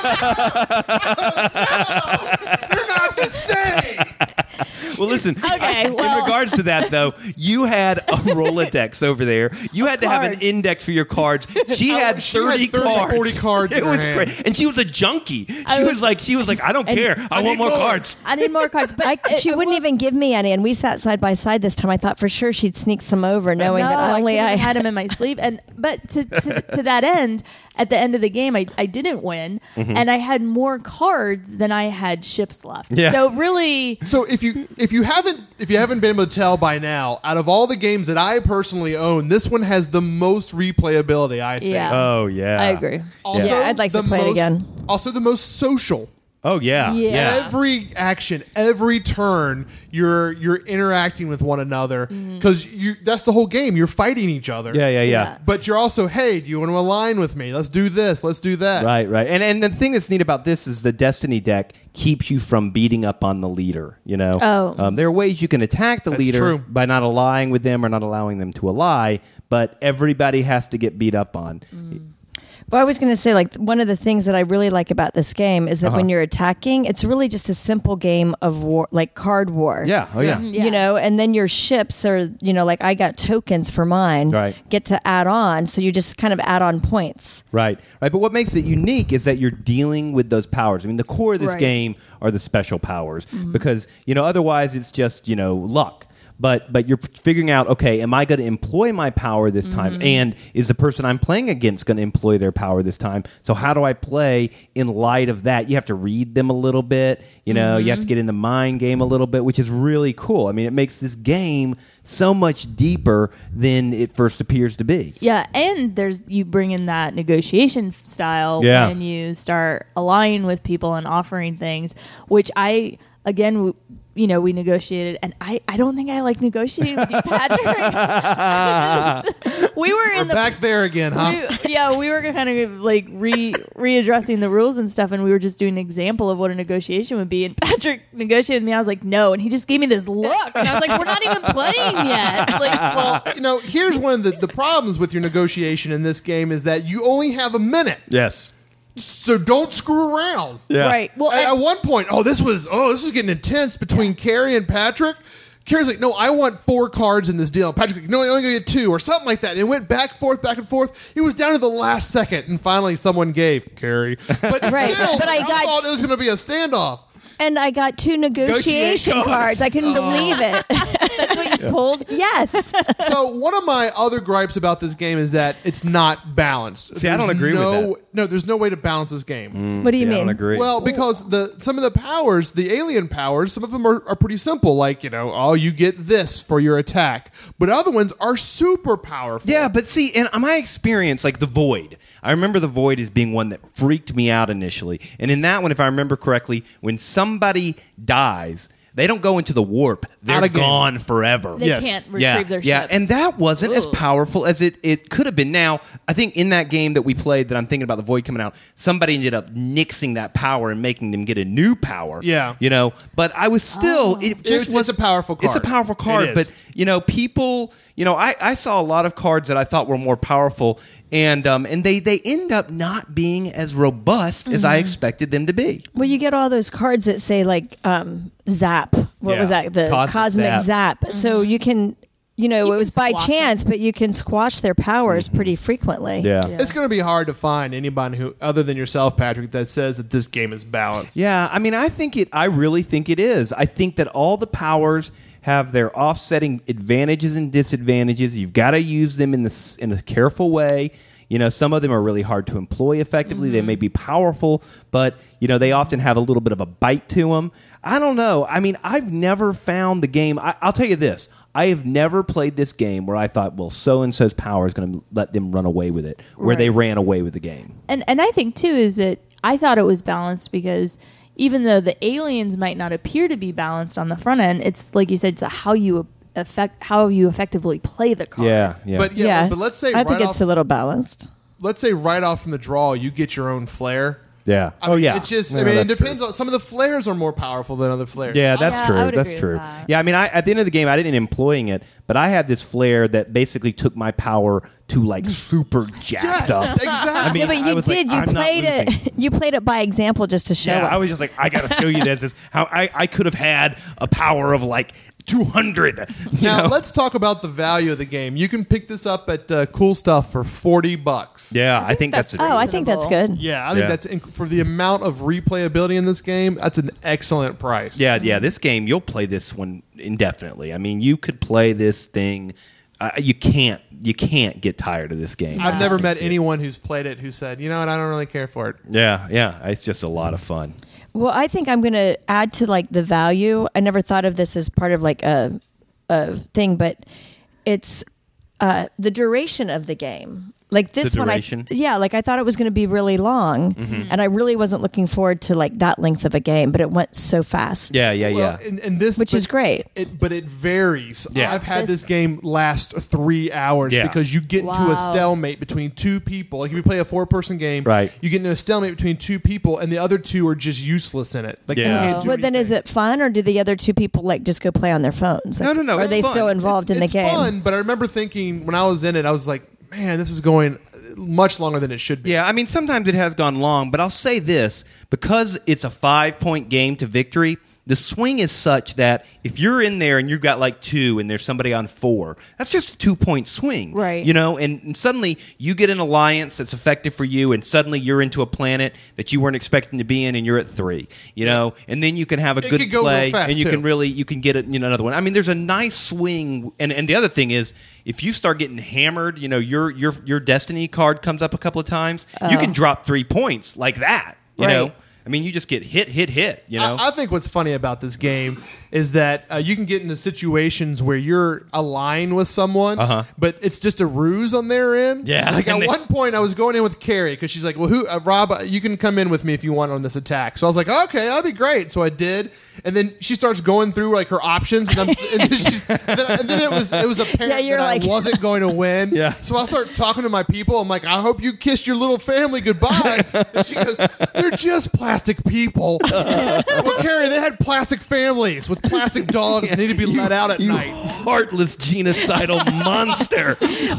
they're not the same. well, listen. Okay, well- in regards to that, though, you had a Rolodex over there. You had to have an cards. index for your cards. She had she had thirty thirty, cards. forty cards It in her was hand. great, and she was a junkie. She I was, was- like, she was like, I don't And- care. I, I want need more more. cards. I need more cards, but I, she I wouldn't will- even give me any, and we sat side by side this time. I thought for sure she'd sneak some over, knowing no, that I only couldn't I even had him in my sleeve. And but to, to to that end, at the end of the game, I, I didn't win, and I had more cards than I had ships left. Yeah. So really, So if you if you haven't if you haven't been able to tell by now, out of all the games that I personally own, this one has the most replayability. I think. Yeah. Oh yeah, I agree. Also, Yeah, I'd like to the play it most- again. Also, the most social. Oh yeah, Yeah. yeah. Every action, every turn, you're you're interacting with one another because you. That's the whole game. You're fighting each other. Yeah, yeah, yeah. Yeah. But you're also, hey, do you want to align with me? Let's do this. Let's do that. Right, right. And and the thing that's neat about this is the Destiny deck keeps you from beating up on the leader, you know? Oh. Um, there are ways you can attack the That's leader true. by not allying with them or not allowing them to ally, but everybody has to get beat up on. Well, I was going to say, like, one of the things that I really like about this game is that Uh-huh. when you're attacking, it's really just a simple game of war, like card war. Yeah, oh yeah. Yeah. You know, and then your ships are, you know, like I got tokens for mine, Right. get to add on. So you just kind of add on points. Right, right. But what makes it unique is that you're dealing with those powers. I mean, the core of this Right. game are the special powers because, you know, otherwise it's just, you know, luck. But but you're figuring out, okay, am I going to employ my power this time? And is the person I'm playing against going to employ their power this time? So how do I play in light of that? You have to read them a little bit. You know, you have to get in the mind game a little bit, which is really cool. I mean, it makes this game so much deeper than it first appears to be. yeah, and there's you bring in that negotiation style Yeah. when you start aligning with people and offering things, which I again. W- you know, we negotiated, and I, I don't think I like negotiating with you, Patrick. we were in We're the back there again, huh? we, yeah, we were kind of like re readdressing the rules and stuff, and we were just doing an example of what a negotiation would be. And Patrick negotiated with me. I was like, no, and he just gave me this look, and I was like, we're not even playing yet. Like, well, You know, here's one of the, the problems with your negotiation in this game is that you only have a minute. Yes. So don't screw around. Yeah. right? Well, At, and- at one point, oh, this was oh, this was getting intense between Carrie and Patrick. Carrie's like, no, I want four cards in this deal. Patrick's like, no, I only gonna get two or something like that. And it went back and forth, back and forth. It was down to the last second, and finally someone gave Carrie. But Right, still, but I got- thought it was going to be a standoff. And I got two negotiation Negotiate cards. I couldn't believe it. that's what you pulled. Yes. So one of my other gripes about this game is that it's not balanced. See, I don't There's agree with no, that. No, there's no way to balance this game. What do you Yeah, I mean? don't agree. Well, because the some of the powers, the alien powers, some of them are, are pretty simple. Like, you know, oh, you get this for your attack. But other ones are super powerful. Yeah, but see, in my experience, like the Void, I remember the Void as being one that freaked me out initially. And in that one, if I remember correctly, when somebody dies, they don't go into the warp. They're Out of game. gone forever. They Yes. can't retrieve yeah, their yeah, ships. and that wasn't as Ooh. powerful as it, it could have been. Now, I think in that game that we played, that I'm thinking about the Void coming out, somebody ended up nixing that power and making them get a new power. Yeah. you know. But I was still, Oh. it just It's- was it's a powerful It's a card. powerful card, It but is. you know, people. You know, I, I saw a lot of cards that I thought were more powerful, and um, and they, they end up not being as robust as I expected them to be. Well, you get all those cards that say like um, zap. What Yeah. was that? The Cosmic cosmic, zap. zap. So you can, you know, You it was can by squash chance, but you can squash their powers pretty frequently. Yeah. It's going to be hard to find anybody who, other than yourself, Patrick, that says that this game is balanced. Yeah, I mean, I think it. I really think it is. I think that all the powers have their offsetting advantages and disadvantages. You've got to use them in this in a careful way. You know, some of them are really hard to employ effectively. They may be powerful, but you know, they often have a little bit of a bite to them. I don't know. I mean, I've never found the game. I, I'll tell you this. I have never played this game where I thought, well, so-and-so's power is going to let them run away with it, where they Right. ran away with the game. And and I think too is that I thought it was balanced because even though the aliens might not appear to be balanced on the front end, it's like you said, it's how you affect how you effectively play the card. Yeah, yeah. But yeah, Yeah, but let's say I right think off, it's a little balanced. let's say right off from the draw, you get your own flare. yeah. I oh, mean, yeah. It's just, No, I mean, it that's depends true. on some of the flares are more powerful than other flares. Yeah, that's Yeah, I true. would That's agree with true. that. Yeah, I mean, I, at the end of the game, I didn't employing it, but I had this flare that basically took my power to like super jacked Yes, up. exactly. I mean, No, but I you was like, did. you I'm not played losing. it. You played it by example just to show Yeah, us. I was just like, I got to show you this. Is how I, I could have had a power of like two hundred. You Now know? let's talk about the value of the game. You can pick this up at uh, Cool Stuff for forty bucks. Yeah, I think that's, that's a, oh, I think that's good. Yeah, I think Yeah. that's inc- for the amount of replayability in this game. That's an excellent price. yeah, yeah. This game, you'll play this one indefinitely. I mean, you could play this thing. Uh, you can't, you can't get tired of this game. I've never met It's- anyone who's played it who said, you know what, I don't really care for it. Yeah, yeah. It's just a lot of fun. Well, I think I'm going to add to like the value. I never thought of this as part of like a a thing, but it's uh, the duration of the game. Like this The one, I, duration? yeah, like I thought it was going to be really long, and I really wasn't looking forward to like that length of a game. But it went so fast, Yeah, yeah, Well, yeah. and, and this, which but is great. It, but it varies. Yeah. I've had This- this game last three hours Yeah. because you get into a Wow. stalemate between two people. Like if you play a four-person game, Right. you get into a stalemate between two people, and the other two are just useless in it. Like, you Yeah. can't do But then, is anything. it fun, or do the other two people like just go play on their phones? No, no, no, Are it's they fun. still involved in it's the game? fun, but I remember thinking when I was in it, I was like, man, this is going much longer than it should be. Yeah, I mean, sometimes it has gone long, but I'll say this because it's a five point game to victory. The swing is such that if you're in there and you've got like two and there's somebody on four, that's just a two point swing. Right. You know, and, and suddenly you get an alliance that's effective for you, and suddenly you're into a planet that you weren't expecting to be in, and you're at three. You know, and then you can have a It good could go real play, fast, and you too. can really you can get it, you know, another one. I mean, there's a nice swing, and and the other thing is, if you start getting hammered, you know, your your your destiny card comes up a couple of times, you can drop three points like that. You know, Right. I mean, you just get hit, hit, hit. You know, I, I think what's funny about this game is that uh, you can get into situations where you're aligned with someone, Uh-huh. but it's just a ruse on their end. Yeah. Like at And they- one point, I was going in with Carrie because she's like, "Well, who, uh, Rob? uh, You can come in with me if you want on this attack." So I was like, "Okay, that'd be great." So I did, and then she starts going through like her options, and, I'm, and, then, she's, then, and then it was it was apparent Yeah, you're that like- I wasn't going to win. Yeah. So I start talking to my people. I'm like, "I hope you kissed your little family goodbye." And she goes, "They're just plastic people." Well, Carrie, they had plastic families with plastic dogs that need to be let out at you night. heartless genocidal monster.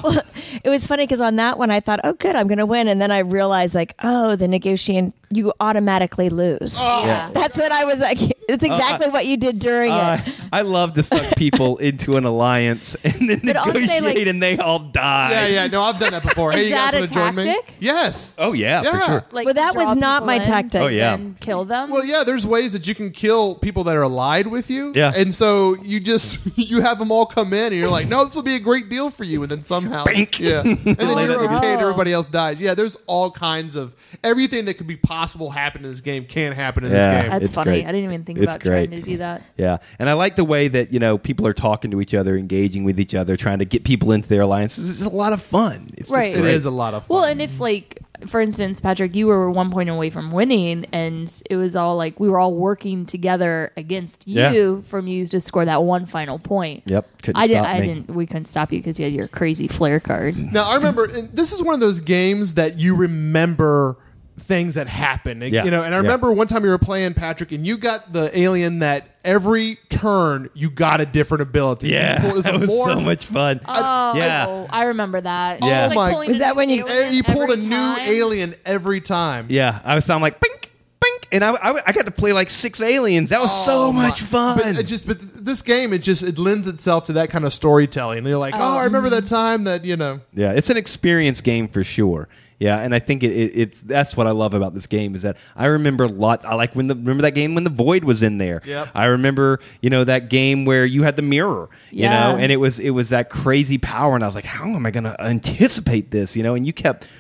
It was funny because on that one I thought, oh, good, I'm going to win, and then I realized like, oh, the negotiation, you automatically lose. Oh. Yeah. That's what I was like. It's exactly what you did during Uh, it. I love to suck people into an alliance and then But I'll say, negotiate, like- and they all die. Yeah, yeah. No, I've done that before. Hey, Is you guys that a want to join me? tactic? Yes. Oh yeah, Yeah. for sure. Like Well, that draw was not people my in tactic. to Oh, yeah. then kill them. Well, yeah. There's ways that you can kill people that are allied with you. Yeah. And so you just you have them all come in, and you're like, "No, this will be a great deal for you," and then somehow, Bink. yeah, and then Lay you're that okay, and down. everybody else dies. Yeah. There's all kinds of everything that could be possible happen in this game can happen in Yeah. this game. That's It's funny. great. I didn't even think It's about great. trying to do that. Yeah, and I like the way that you know people are talking to each other, engaging with each other, trying to get people into their alliances. It's a lot of fun. It's Right. just It great. is a lot of fun. Well, and if like, for instance, Patrick, you were one point away from winning, and it was all like we were all working together against you Yeah. from you to score that one final point. Yep, couldn't I didn't. stop I me. didn't. We couldn't stop you because you had your crazy flare card. Now I remember, and this is one of those games that you remember things that happen. Yeah. You know, and I Yeah. remember one time you were playing, Patrick, and you got the alien that every turn you got a different ability. Yeah, You pull- it was a it was so morph. much fun. Oh, yeah. I remember that. Yeah. It was, Oh like my- pulling Was a that new when you- alien You pulled a every new time. alien every time. Yeah, I was sound like bink, bink, and I, I, I got to play like six aliens. That was so Oh, my- much fun. But it just, but this game, it just it lends itself to that kind of storytelling. And you're like, oh, I remember that time that you know. Yeah, it's an experience game for sure. Yeah, and I think it, it, it's that's what I love about this game is that I remember lots. I like when the remember that game when the Void was in there. Yep. I remember you know that game where you had the mirror. You Yeah. know, and it was it was that crazy power, and I was like, how am I going to anticipate this? You know, and you kept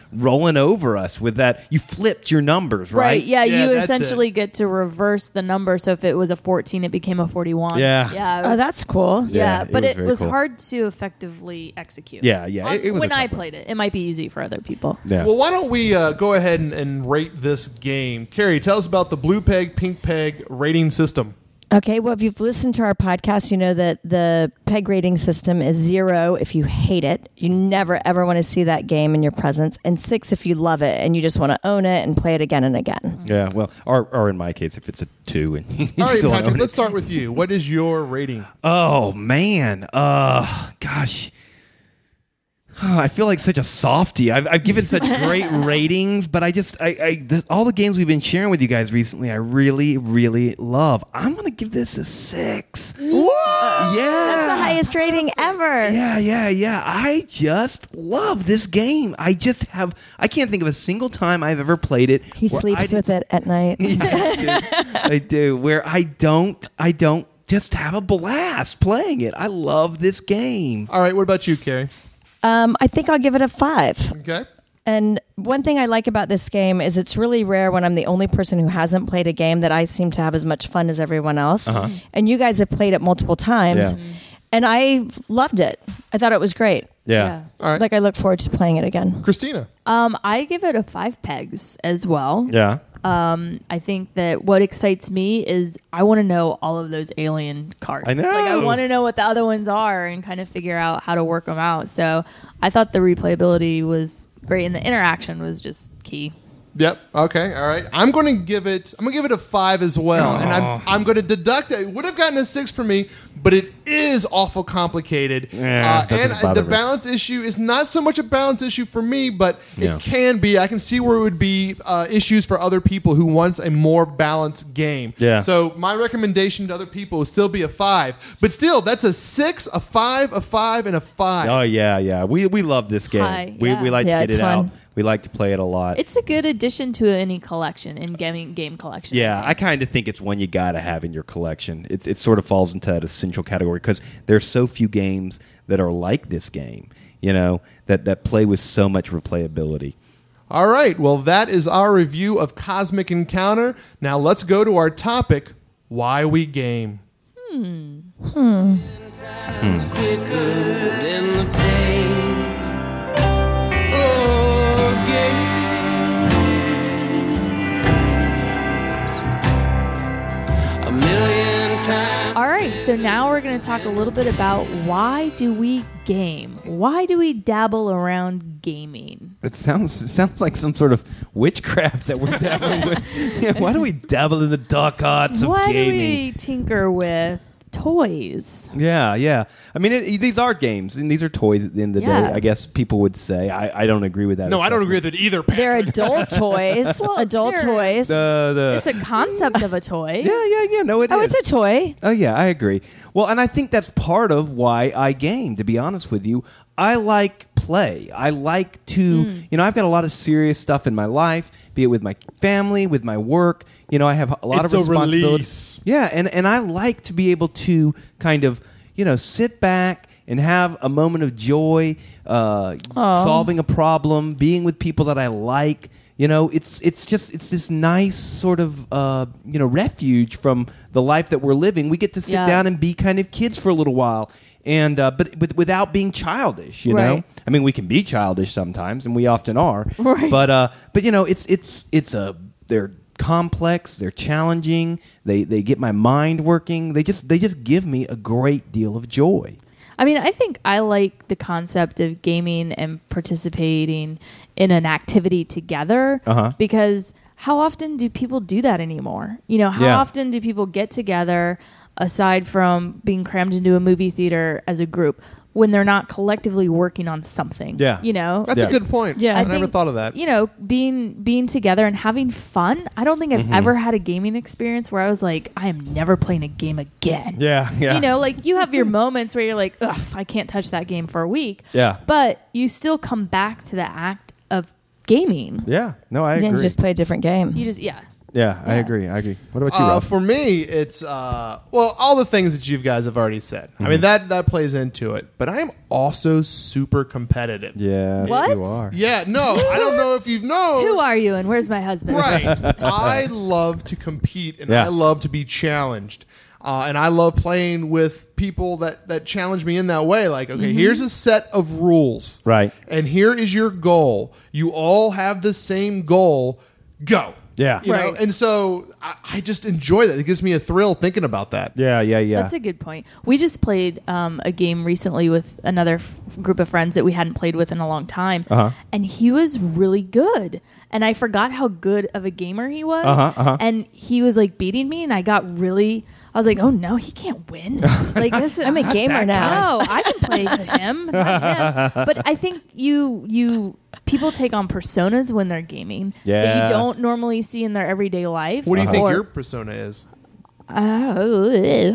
rolling over us with that. You flipped your numbers, right? Right. Yeah, Yeah, you that's essentially get to reverse the number. So if it was a fourteen, it became a forty-one. Yeah. Yeah. it Oh, was- that's cool. Yeah, Yeah, it but was it very was cool. hard to effectively execute. Yeah, yeah, On- it- it was a when I tough one. played it, it might be easy for other people. Yeah. Well, why don't we uh, go ahead and, and rate this game? Carrie, tell us about the Blue Peg, Pink Peg rating system. Okay, well, if you've listened to our podcast, you know that the peg rating system is zero if you hate it. You never, ever want to see that game in your presence. And six if you love it and you just want to own it and play it again and again. Yeah, well, or, or in my case, if it's a two, and you All right, still Patrick, own it. let's start with you. What is your rating? Oh man, uh, gosh, Oh, I feel like such a softie. I've, I've given such great ratings, but I just, I, I the, all the games we've been sharing with you guys recently, I really, really love. I'm gonna give this a six. Whoa! Yeah, That's the highest rating ever. Yeah, yeah, yeah. I just love this game. I just have, I can't think of a single time I've ever played it. He where sleeps I with it at night. Yeah, I do. I do. Where I don't, I don't just have a blast playing it. I love this game. All right, what about you, Carrie? Um, I think I'll give it a five. Okay. And one thing I like about this game is it's really rare when I'm the only person who hasn't played a game that I seem to have as much fun as everyone else. Uh-huh. And you guys have played it multiple times. Yeah. And I loved it. I thought it was great. Yeah. All right. Like, I look forward to playing it again. Christina. Um, I give it a five pegs as well. Yeah. Um, I think that what excites me is I want to know all of those alien cards. I know. Like I want to know what the other ones are and kind of figure out how to work them out. So I thought the replayability was great and the interaction was just key. Yep. Okay. All right. I'm going to give it. I'm going to give it a five as well, and I'm I'm going to deduct it. It would have gotten a six for me, but it is awful complicated. Yeah, that and doesn't bother the me. balance issue is not so much a balance issue for me, but Yeah. it can be. I can see where it would be uh, issues for other people who wants a more balanced game. Yeah. So my recommendation to other people would still be a five, but still, that's a six, a five, a five, and a five. Oh yeah, yeah. We we love this game. Hi, we yeah. we like Yeah, to get it's it fun. out. We like to play it a lot. It's a good addition to any collection in gaming game collection. Yeah, I kind of think it's one you got to have in your collection. It, it sort of falls into that essential category because there's so few games that are like this game, you know, that, that play with so much replayability. All right. Well, that is our review of Cosmic Encounter. Now let's go to our topic: why we game. Times quicker than the pain of games. A million times. All right, so now we're going to talk a little bit about why do we game? Why do we dabble around gaming? It sounds it sounds like some sort of witchcraft that we're dabbling with. Yeah, why do we dabble in the dark arts of Why do gaming? we tinker with toys? Yeah, yeah. I mean, it, these are games, and these are toys at the end of the Yeah. day. I guess people would say. I, I don't agree with that. No, I don't assessment. agree with it either. They're Patrick. adult toys. Well, adult they're- toys. The, the, It's a concept of a toy. yeah, yeah, yeah. No, it oh, is. it's a toy. Oh, yeah, I agree. Well, and I think that's part of why I game, to be honest with you. I like play. I like to, you know, I've got a lot of serious stuff in my life, be it with my family, with my work. You know, I have a lot It's of a responsibilities. release. Yeah, and, and I like to be able to kind of, you know, sit back and have a moment of joy, uh, solving a problem, being with people that I like. You know, it's it's just it's this nice sort of uh, you know refuge from the life that we're living. We get to sit Yeah. down and be kind of kids for a little while, and uh, but, but without being childish. You know, Right. I mean, we can be childish sometimes, and we often are. Right. But uh, but you know, it's it's it's a they're complex. They're challenging. They they get my mind working. They just they just give me a great deal of joy. I mean, I think I like the concept of gaming and participating in an activity together Uh-huh. because how often do people do that anymore? You know, how Yeah. often do people get together aside from being crammed into a movie theater as a group when they're not collectively working on something? Yeah. You know? That's Yeah. a good point. Yeah. I, I never think, thought of that. You know, being being together and having fun. I don't think I've Mm-hmm. ever had a gaming experience where I was like, I am never playing a game again. Yeah, yeah. You know, like you have your moments where you're like, ugh, I can't touch that game for a week. Yeah. But you still come back to the act of gaming. Yeah. No, I Then agree. you just play a different game. You just, yeah. Yeah, I Yeah. agree. I agree. What about you, Uh, Ralph? for me, it's uh, well, all the things that you guys have already said. I mean, that that plays into it. But I am also super competitive. Yeah, What? you are. Yeah, no, I don't know if you've known. Who are you and where's my husband? Right. I love to compete and Yeah. I love to be challenged. Uh, and I love playing with people that, that challenge me in that way. Like, okay, here's a set of rules. Right. And here is your goal. You all have the same goal. Go. Yeah. You know? Right. And so I, I just enjoy that. It gives me a thrill thinking about that. Yeah, yeah, yeah. That's a good point. We just played um, a game recently with another f- group of friends that we hadn't played with in a long time, Uh-huh. and he was really good. And I forgot how good of a gamer he was. Uh-huh, uh-huh. And he was like beating me, and I got really. I was like, oh no, he can't win. Like this, is, I'm a gamer now. No, I can play him, not him. But I think you you people take on personas when they're gaming that Yeah. you don't normally see in their everyday life. What do you think Or- your persona is? Oh,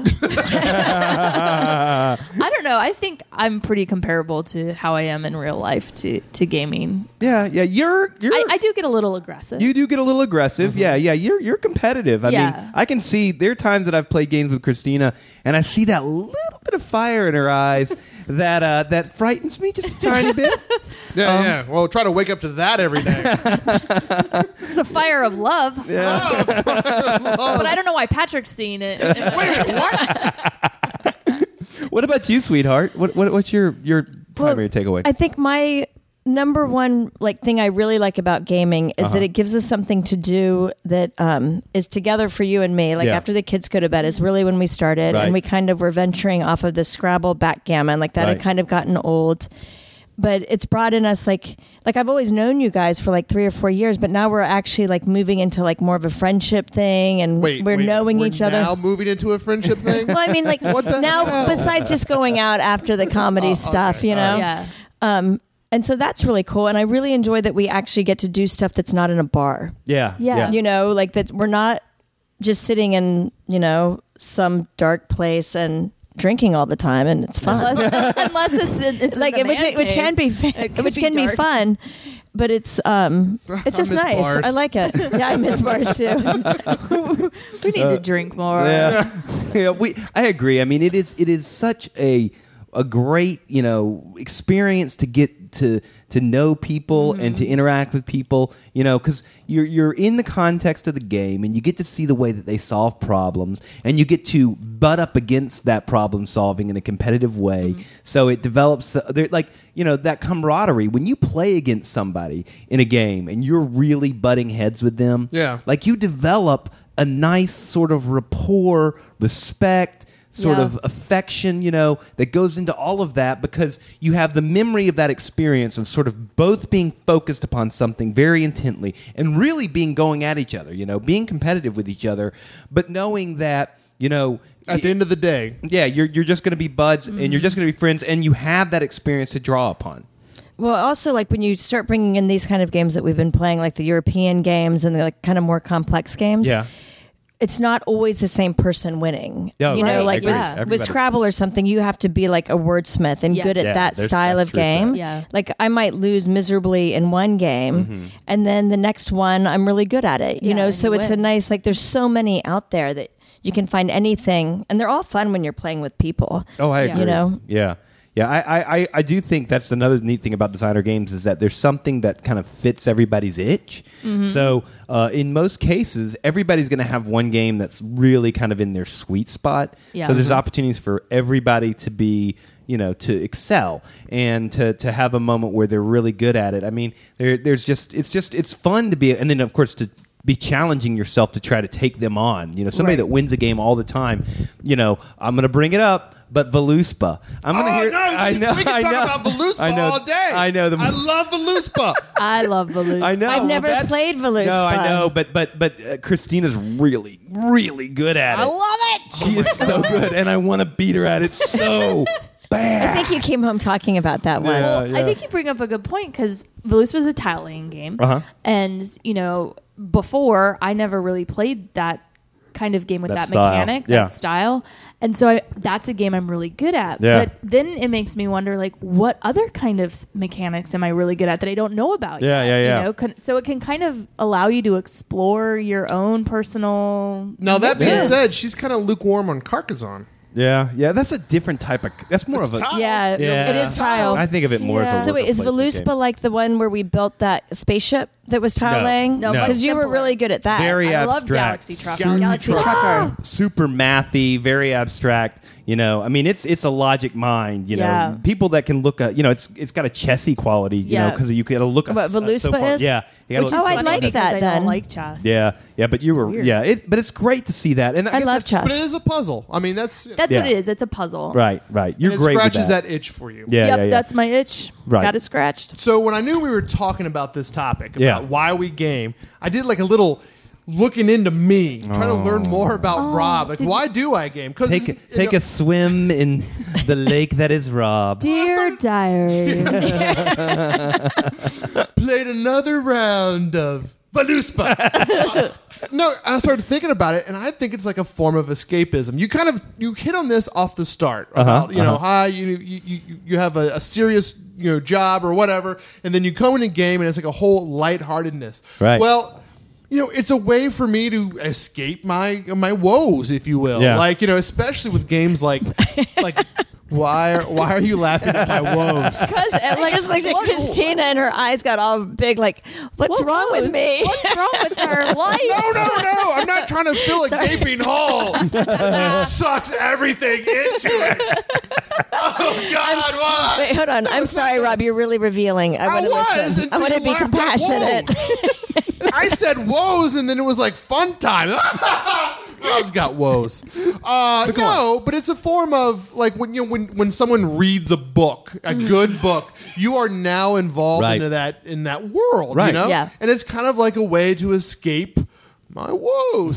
I don't know. I think I'm pretty comparable to how I am in real life to, to gaming. yeah, yeah. You're you're. I, I do get a little aggressive. you do get a little aggressive. Yeah, yeah. You're you're competitive. I Yeah. mean, I can see there are times that I've played games with Christina, and I see that little bit of fire in her eyes that uh, that frightens me just a tiny bit. Yeah, yeah. Well, try to wake up to that every day. It's a fire of love. But I don't know why Patrick's seeing it. Wait a minute, what? What about you, sweetheart? What, what what's your your primary takeaway? I think my number one like thing I really like about gaming is Uh-huh. that it gives us something to do that um, is together for you and me. Like Yeah. after the kids go to bed is really when we started, Right. and we kind of were venturing off of the Scrabble backgammon. Like that Right. had kind of gotten old. But it's brought in us like like I've always known you guys for like three or four years, but now we're actually like moving into like more of a friendship thing, and Wait, we're wait, knowing we're each other. now moving into a friendship thing? Well, I mean, like What the now, hell? besides just going out after the comedy Oh, stuff, okay. you know. Yeah. Um, and so that's really cool, and I really enjoy that we actually get to do stuff that's not in a bar. yeah, Yeah. You know, like that we're not just sitting in you know some dark place and drinking all the time, and it's fun. Unless, unless it's, in- it's like in the which man which cave. can be fa- It could which be can be dark. fun, but it's um it's I just miss nice. bars. I like it. Yeah, I miss bars too. We need to drink more. Yeah. yeah, we I agree. I mean, it is it is such a a great, you know, experience to get to to know people and to interact with people, you know, cuz you're you're in the context of the game and you get to see the way that they solve problems and you get to butt up against that problem solving in a competitive way. So it develops uh, there like, you know, that camaraderie when you play against somebody in a game and you're really butting heads with them. Yeah. Like you develop a nice sort of rapport, respect, sort Yeah. of affection, you know, that goes into all of that because you have the memory of that experience of sort of both being focused upon something very intently and really being going at each other, you know, being competitive with each other, but knowing that, you know, At the end of the day. yeah, you're you're just going to be buds and you're just going to be friends and you have that experience to draw upon. Well, also like when you start bringing in these kind of games that we've been playing, like the European games and the like kind of more complex games. It's not always the same person winning. Oh, you right. know, I like agree. with, Yeah. with Everybody- Scrabble or something, you have to be like a wordsmith and Yes. good at Yeah, that there's- style that's of true to game. that. Yeah. Like I might lose miserably in one game, Mm-hmm. and then the next one I'm really good at it. You Yeah, know, and so you it's win. a nice like. There's so many out there that you can find anything, and they're all fun when you're playing with people. Oh, I Yeah. agree. You know? Yeah. Yeah, I, I, I- I do think that's another neat thing about designer games is that there's something that kind of fits everybody's itch. So uh, in most cases, everybody's going to have one game that's really kind of in their sweet spot. Yeah. So there's opportunities for everybody to be, you know, to excel and to, to have a moment where they're really good at it. I mean, there, there's just it's just it's fun to be, and then of course to be challenging yourself to try to take them on. You know, somebody Right. that wins a game all the time. You know, I'm going to bring it up. But Veluspa, I'm gonna Oh, hear. no, I know. we can I talk know, about Veluspa I know, all day. I know. The, I love Veluspa. I love Veluspa. I know. I've well, never that's- played Veluspa. No, I know. But but but uh, Christina's really really good at it. I love it. She is so good, and I want to beat her at it so bad. I think you came home talking about that once. Yeah, Well, I think you bring up a good point because Veluspa is a tile laying game, Uh-huh. and you know before I never really played that kind of game with That that, style. mechanic, Yeah. that style. And so I, that's a game I'm really good at. Yeah. But then it makes me wonder, like, what other kind of s- mechanics am I really good at that I don't know about Yeah, yet? yeah, yeah. You know? Con- so it can kind of allow you to explore your own personal... Now that being niches. said, she's kind of lukewarm on Carcassonne. Yeah, yeah, that's a different type of. That's more It's of a. tough. Yeah, Yeah. it is tile. I think of it more Yeah. as a. So wait, worker is placement Veluspa game. like the one where we built that spaceship that was tile No. laying? No, No. because you were simpler. really good at that. Very I love abstract. Galaxy Trucker. Galaxy Galaxy Trucker. Trucker. Super mathy, very abstract. You know, I mean, it's it's a logic mind. You know, Yeah. people that can look at. You know, it's it's got a chessy quality. You know, Yeah. because you got to look. What at, uh, so Veluspa far. is? Yeah, you gotta Which look- is Oh, I'd Funny like because that I then. don't like chess. Yeah, yeah, but you were. weird. Yeah, it, but it's great to see that. And I, I guess love that's- chess. But it is a puzzle. I mean, that's That's Yeah. what it is. It's a puzzle. Right, right. You're and it great. with scratches that. that itch for you. Yeah, yep, yeah, yeah. that's my itch. Right. Got it scratched. So when I knew we were talking about this topic, about Yeah. why we game, I did like a little looking into me, trying to learn more about Oh, Rob. Like, did why do I game? Because Take a, take a swim in the lake that is Rob. Dear diary. played another round of Veluspa. No, I started thinking about it, and I think it's like a form of escapism. You kind of you hit on this off the start about you know uh-huh. hi you you you, you have a, a serious you know job or whatever, and then you come in a game and it's like a whole lightheartedness. Right. Well, you know, it's a way for me to escape my my woes, if you will. Yeah. Like you know, especially with games like like. Why are, why are you laughing at my woes? Because I just looked at Christina and her eyes got all big. Like, what's What wrong with was- me? What's wrong with her life? No, no, no. I'm not trying to fill a gaping hole. Sucks everything into it. Oh, God, why? Wait, hold on. I'm sorry, Rob. You're really revealing. I I want to was listen. I until want to you be laughed at compassionate. woes. I said woes, and then it was like fun time. Rob's got woes. Uh, no, but it's a form of like when you know, when when someone reads a book, a good book, you are now involved Right. into that in that world, Right. you know? Yeah. And it's kind of like a way to escape my woes.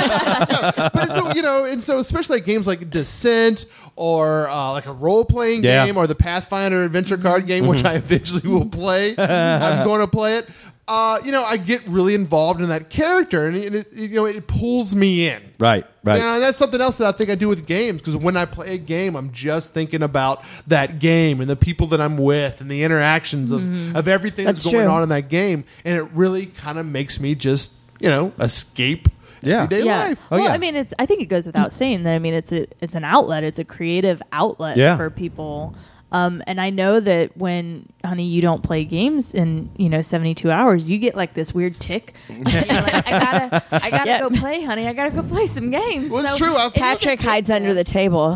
But it's a, you know, and so especially like games like Descent or uh, like a role playing Yeah. game or the Pathfinder adventure card game, which I eventually will play. I'm going to play it. Uh, you know, I get really involved in that character, and it, it, you know, it pulls me in. Right, right. Yeah, and that's something else that I think I do with games, because when I play a game, I'm just thinking about that game and the people that I'm with and the interactions of, of everything that's, That's going true. on in that game, and it really kind of makes me just, you know, escape Yeah. everyday Yeah. life. Oh, well, yeah. I mean, it's. I think it goes without saying that. I mean, it's a, it's an outlet. It's a creative outlet Yeah. for people. Um, and I know that when, honey, you don't play games in you know seventy-two hours, you get like this weird tick. And you're like, I gotta, I gotta Yeah. go play, honey. I gotta go play some games. Well, it's So true. I've, Patrick hides under the table.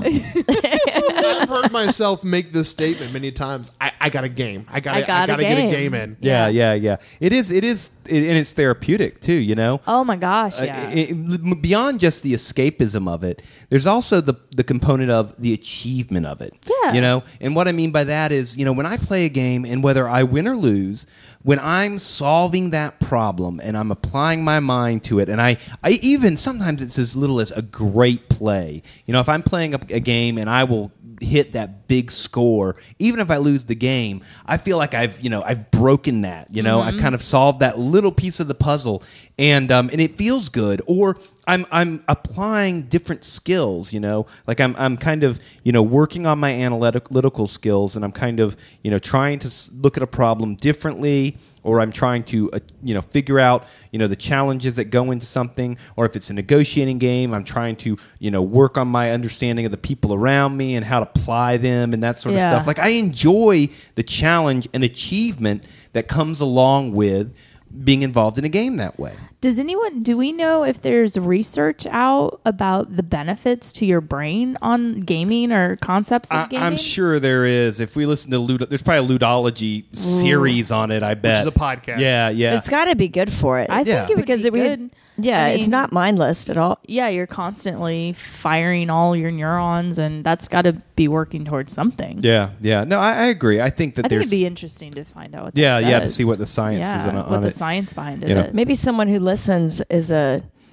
I've heard myself make this statement many times. I, I got a game. I got I got a to get a game. game in. yeah, Yeah. yeah, yeah. It is. It is. It, and it's therapeutic too. You know. Oh my gosh, Uh, yeah. it- it- beyond just the escapism of it, there's also the the component of the achievement of it. Yeah. You know, and what I mean by that is, you know, when I play a game and whether I win or lose, when I'm solving that problem and I'm applying my mind to it, and I, I even sometimes it's as little as a great play. You know, if I'm playing a, a game and I will hit that big score, even if I lose the game, I feel like I've you know I've broken that. You know, I've kind of solved that little piece of the puzzle, and um, and it feels good. Or I'm I'm applying different skills. You know, like I'm I'm kind of you know working on my analytical skills, and I'm kind of you know trying to s- look at a problem differently. Or I'm trying to, uh, you know, figure out, you know, the challenges that go into something. Or if it's a negotiating game, I'm trying to, you know, work on my understanding of the people around me and how to apply them and that sort of Yeah. stuff. Like I enjoy the challenge and achievement that comes along with being involved in a game that way. Does anyone, do we know if there's research out about the benefits to your brain on gaming or concepts of I, gaming? I'm sure there is. If we listen to Ludo, there's probably a ludology series on it. I bet, is a podcast. Yeah, yeah. It's got to be good for it. I think Yeah. it would because be it would- good. yeah, I it's mean- not mindless at all. Yeah, you're constantly firing all your neurons, and that's got to be working towards something. yeah, yeah. No, I, I agree. I think that I think there's. it'd be interesting to find out what that Yeah, yeah, to says. see what the science Yeah, is on- what on the it. science behind it You know. is. Maybe someone who listens is a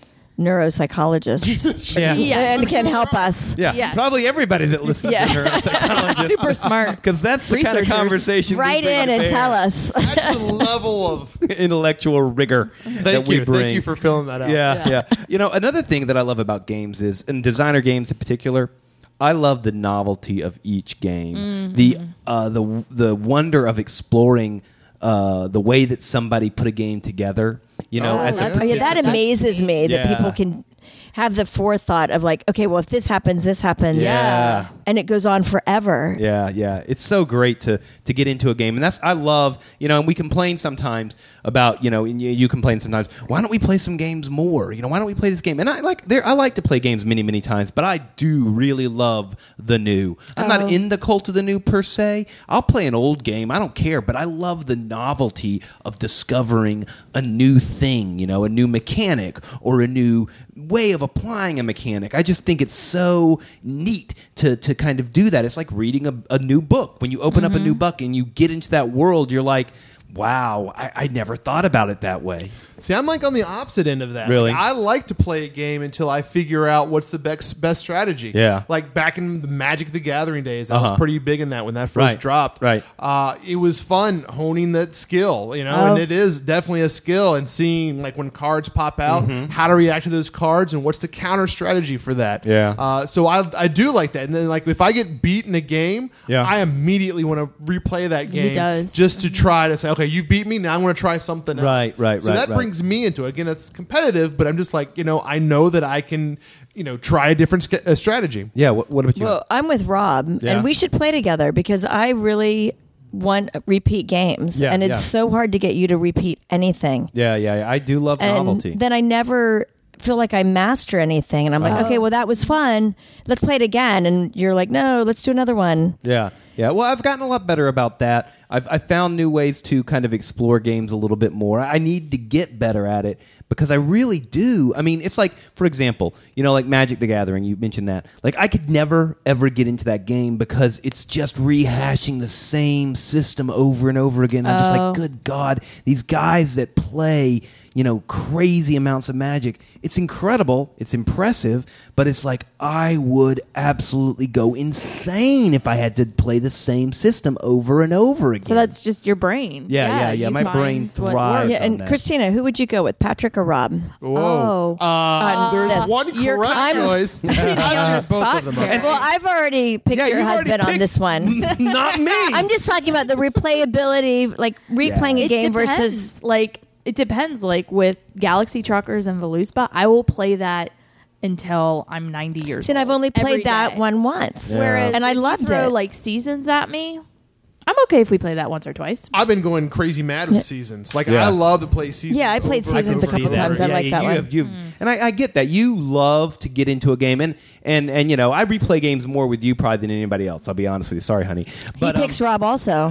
neuropsychologist Yeah. Yes. and can help us. Yeah, Yes. probably everybody that listens Yeah. to neuropsychologists. Super smart. Because that's the kind of Researchers. conversation we Write bring in to and bear. tell us. That's the level of. Intellectual rigor that Thank we you. bring. Thank you for filling that out. Yeah, yeah, You know, another thing that I love about games is, in designer games in particular, I love the novelty of each game. Mm-hmm. The uh, the the wonder of exploring uh, the way that somebody put a game together. You know, Oh, as a yeah. Oh, yeah, that participant. amazes me Yeah. that people can have the forethought of like, okay, well, if this happens, this happens. Yeah. And it goes on forever. Yeah, yeah. It's so great to to get into a game. And that's, I love, you know, and we complain sometimes about, you know, and you, you complain sometimes, why don't we play some games more? You know, why don't we play this game? And I like there I like to play games many, many times, but I do really love the new. I'm Oh. not in the cult of the new per se. I'll play an old game. I don't care, but I love the novelty of discovering a new thing, you know, a new mechanic or a new way of applying a mechanic. I just think it's so neat to to kind of do that. It's like reading a, a new book. When you open up a new book and you get into that world, you're like, wow, I, I never thought about it that way. See, I'm like on the opposite end of that. Really? Like, I like to play a game until I figure out what's the best best strategy. Yeah. Like back in the Magic the Gathering days, I Uh-huh. was pretty big in that when that first Right. dropped. Right. Uh, it was fun honing that skill, you know, Oh. and it is definitely a skill, and seeing like when cards pop out, Mm-hmm. how to react to those cards and what's the counter strategy for that. Yeah. Uh, so I I do like that. And then like if I get beat in a game, Yeah. I immediately want to replay that game does. just to try to say, okay, you've beat me, now I'm going to try something else. Right, right, So right, that right. brings me into it. Again, it's competitive, but I'm just like, you know, I know that I can, you know, try a different sca- uh, strategy. Yeah, what, what about you? Well, I'm with Rob, Yeah. and we should play together because I really want repeat games, Yeah, and it's yeah. so hard to get you to repeat anything. yeah, yeah, yeah, I do love And novelty. then I never feel like I master anything, and I'm like, Uh-huh. okay, well, that was fun. Let's play it again, and you're like, no, let's do another one. Yeah, yeah. Well, I've gotten a lot better about that. I've I found new ways to kind of explore games a little bit more. I need to get better at it because I really do. I mean, it's like, for example, you know, like Magic the Gathering, you mentioned that. Like, I could never, ever get into that game because it's just rehashing the same system over and over again. I'm just Oh. like, good God, these guys that play, you know, crazy amounts of Magic. It's incredible. It's impressive. But it's like, I would absolutely go insane if I had to play the same system over and over again. So that's just your brain. Yeah, yeah, yeah. you My find brain what thrives works. Yeah, and that. Christina, who would you go with, Patrick or Rob? Whoa. Oh. Uh, there's this. one You're correct kind of choice. putting me on the I both spot, of them are. Karen. Well, I've already picked Yeah, your you've already husband on picked- this one. Not me. I'm just talking about the replayability, like replaying a It game depends. versus. Like it depends. Like with Galaxy Truckers and Veluspa, I will play that until I'm ninety years See, and old. I've only every played that day. one once, Whereas and I if you loved throw it. like seasons at me, I'm okay if we play that once or twice. I've been going crazy mad with seasons. Like Yeah. I love to play seasons. Yeah, I played over and Seasons a over and couple over times. I again. like that you one. Have, you've, And I, I get that. You love to get into a game. And, and, and, you know, I replay games more with you probably than anybody else. I'll be honest with you. Sorry, honey. But, he picks Rob also.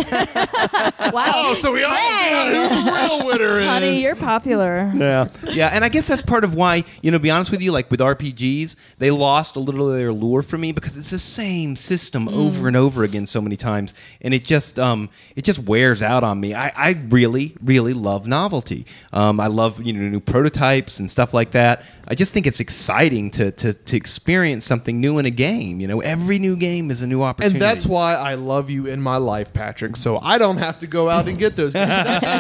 Wow, Oh, so we all figured out who the real winner is. honey, you're popular. Yeah, yeah, and I guess that's part of why, you know, to be honest with you, like with R P Gs, they lost a little of their lure for me because it's the same system over and over again so many times, and it just um it just wears out on me. I, I really, really love novelty. Um, I love, you know, new prototypes and stuff like that. I just think it's exciting to to to experience something new in a game. You know, every new game is a new opportunity, And that's why I love you in my life, Patrick. So I don't have to go out and get those games.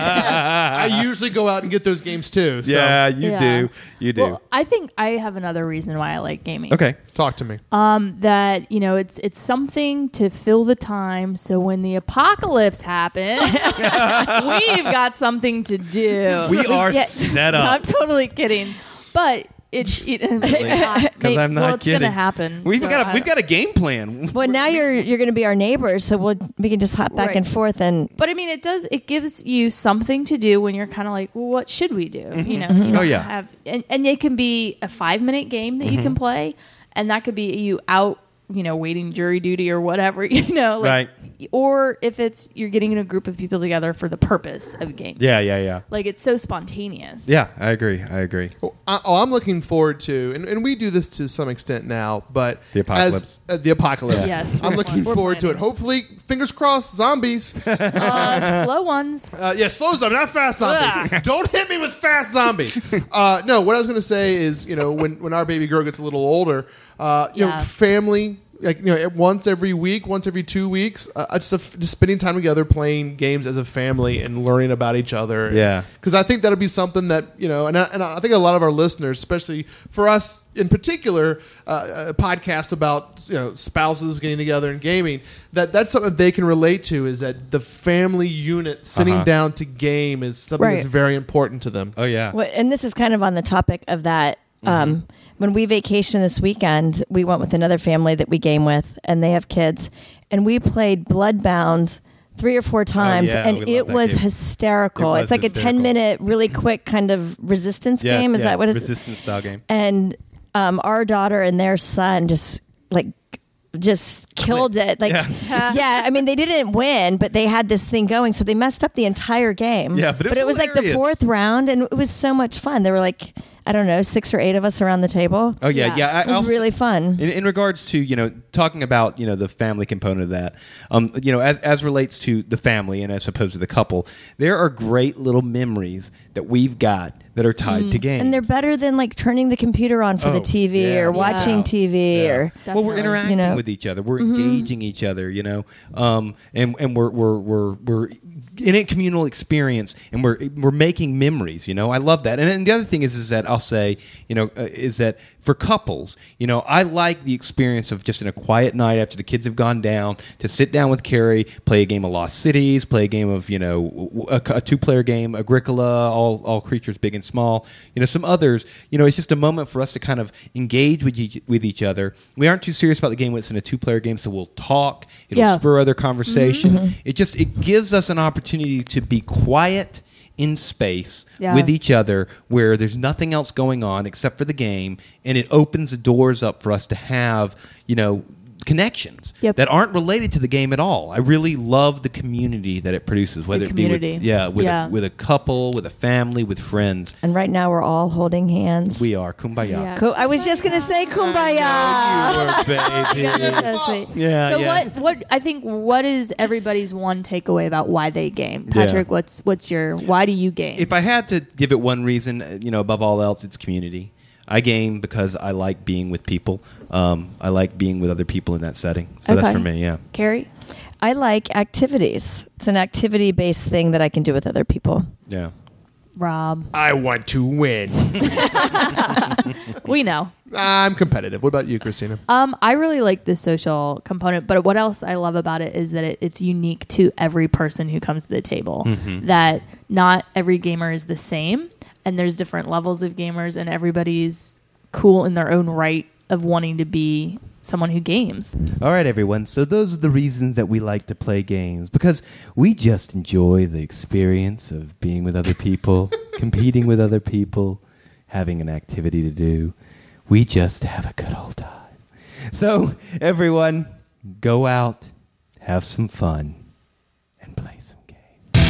I usually go out and get those games too. So Yeah, you Yeah. do, you do. Well, I think I have another reason why I like gaming. Okay. talk to me. Um, that you know, it's it's something to fill the time. So when the apocalypse happens, we've got something to do. We are Yeah, set I'm up. totally kidding, but it's it, Because I'm not well, it's kidding. gonna happen. We've so got a, I- we've got a game plan. Well, now you're you're going to be our neighbors, so we'll we can just hop back Right. and forth and. But I mean, it does. It gives you something to do when you're kind of like, well, what should we do? You know, you Oh, don't yeah. Have, and, and it can be a five minute game that you Mm-hmm. can play, and that could be you out you know, waiting jury duty or whatever, you know, like, Right. Or if it's you're getting a group of people together for the purpose of a game. Yeah, yeah, yeah. Like it's so spontaneous. Yeah, I agree. I agree. Oh, I, oh, I'm looking forward to, and, and we do this to some extent now, but The apocalypse. As, uh, the apocalypse. Yeah. Yes, I'm we're looking plan- forward to we're it. Hopefully, fingers crossed, zombies. Uh, slow ones. Uh, yeah, slow zombies, not fast zombies. Don't hit me with fast zombies. Uh, no, what I was going to say is, you know, when, when our baby girl gets a little older, uh, you Yeah. know, family. Like, you know, once every week, once every two weeks, uh, just, a, just spending time together, playing games as a family, and learning about each other. Yeah. Because I think that'll be something that, you know, and I, and I think a lot of our listeners, especially for us in particular, uh, a podcast about, you know, spouses getting together and gaming, that that's something they can relate to, is that the family unit sitting Uh-huh. down to game is something Right. that's very important to them. Oh yeah. What, and this is kind of on the topic of that. Um, when we vacation this weekend, we went with another family that we game with, and they have kids, and we played Bloodbound three or four times, yeah, and we love it that was game. hysterical. It was it's like hysterical. a ten minute, really quick kind of resistance Yeah, game. Is yeah, that what it's? resistance style game? And um, our daughter and their son just like just killed it. Like, Yeah. yeah. I mean, they didn't win, but they had this thing going, so they messed up the entire game. Yeah, but it was like the hilarious. fourth round, and it was so much fun. There were like, I don't know, six or eight of us around the table. Oh yeah, Yeah. yeah. I, It was I'll- really fun. In, in regards to, you know, talking about, you know, the family component of that, um, you know, as as relates to the family and as opposed to the couple, there are great little memories that we've got that are tied to games. And they're better than like turning the computer on for Oh, the T V yeah, or no watching doubt. T V Yeah. or well, we're Definitely. interacting You know? with each other. We're engaging each other. You know, um, and and we're we're we're we're in a communal experience, and we're we're making memories. You know, I love that. And, and the other thing is, is that I'll say, you know, uh, is that for couples, you know, I like the experience of just in a quiet night after the kids have gone down to sit down with Carrie, play a game of Lost Cities, play a game of, you know, a, a two-player game, Agricola, all all creatures big and small, you know, some others. You know, it's just a moment for us to kind of engage with each, with each other. We aren't too serious about the game when it's in a two-player game, so we'll talk. It'll Yeah. spur other conversation. It just it gives us an opportunity to be quiet in space Yeah. with each other where there's nothing else going on except for the game, and it opens the doors up for us to have, you know, connections Yep. that aren't related to the game at all. I really love the community that it produces, whether it be community. with, yeah, with Yeah. A, with a couple, with a family, with friends. and right now we're all holding hands. We are kumbaya. Yeah. Co- I was just gonna say kumbaya. baby. That's so sweet. Yeah, So yeah. what? What I think what is everybody's one takeaway about why they game? Patrick, what's what's your why do you game? If I had to give it one reason, uh, you know, above all else, it's community. I game because I like being with people. Um, I like being with other people in that setting. So that's Okay. for me, yeah. Carrie? I like activities. It's an activity based thing that I can do with other people. Yeah. Rob. I want to win. We know. I'm competitive. What about you, Christina? Um, I really like the social component, but what else I love about it is that it, it's unique to every person who comes to the table. That not every gamer is the same, and there's different levels of gamers, and everybody's cool in their own right of wanting to be someone who games. All right, everyone. So those are the reasons that we like to play games, because we just enjoy the experience of being with other people, competing with other people, having an activity to do. We just have a good old time. So, everyone, go out, have some fun, and play some games.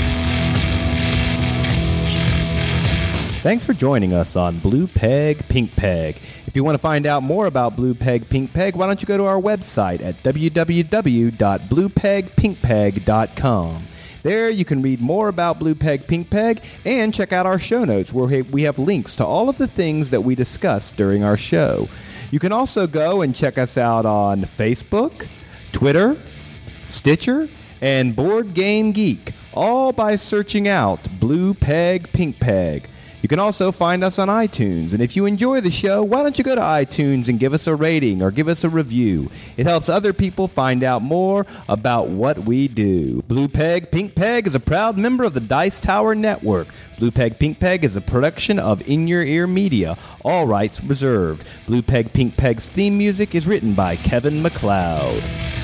Thanks for joining us on Blue Peg, Pink Peg. If you want to find out more about Blue Peg, Pink Peg, why don't you go to our website at w w w dot blue peg pink peg dot com. There you can read more about Blue Peg, Pink Peg, and check out our show notes where we have links to all of the things that we discussed during our show. You can also go and check us out on Facebook, Twitter, Stitcher, and Board Game Geek, all by searching out Blue Peg, Pink Peg. You can also find us on iTunes, and if you enjoy the show, why don't you go to iTunes and give us a rating or give us a review? It helps other people find out more about what we do. Blue Peg, Pink Peg is a proud member of the Dice Tower Network. Blue Peg, Pink Peg is a production of In Your Ear Media, all rights reserved. Blue Peg, Pink Peg's theme music is written by Kevin MacLeod.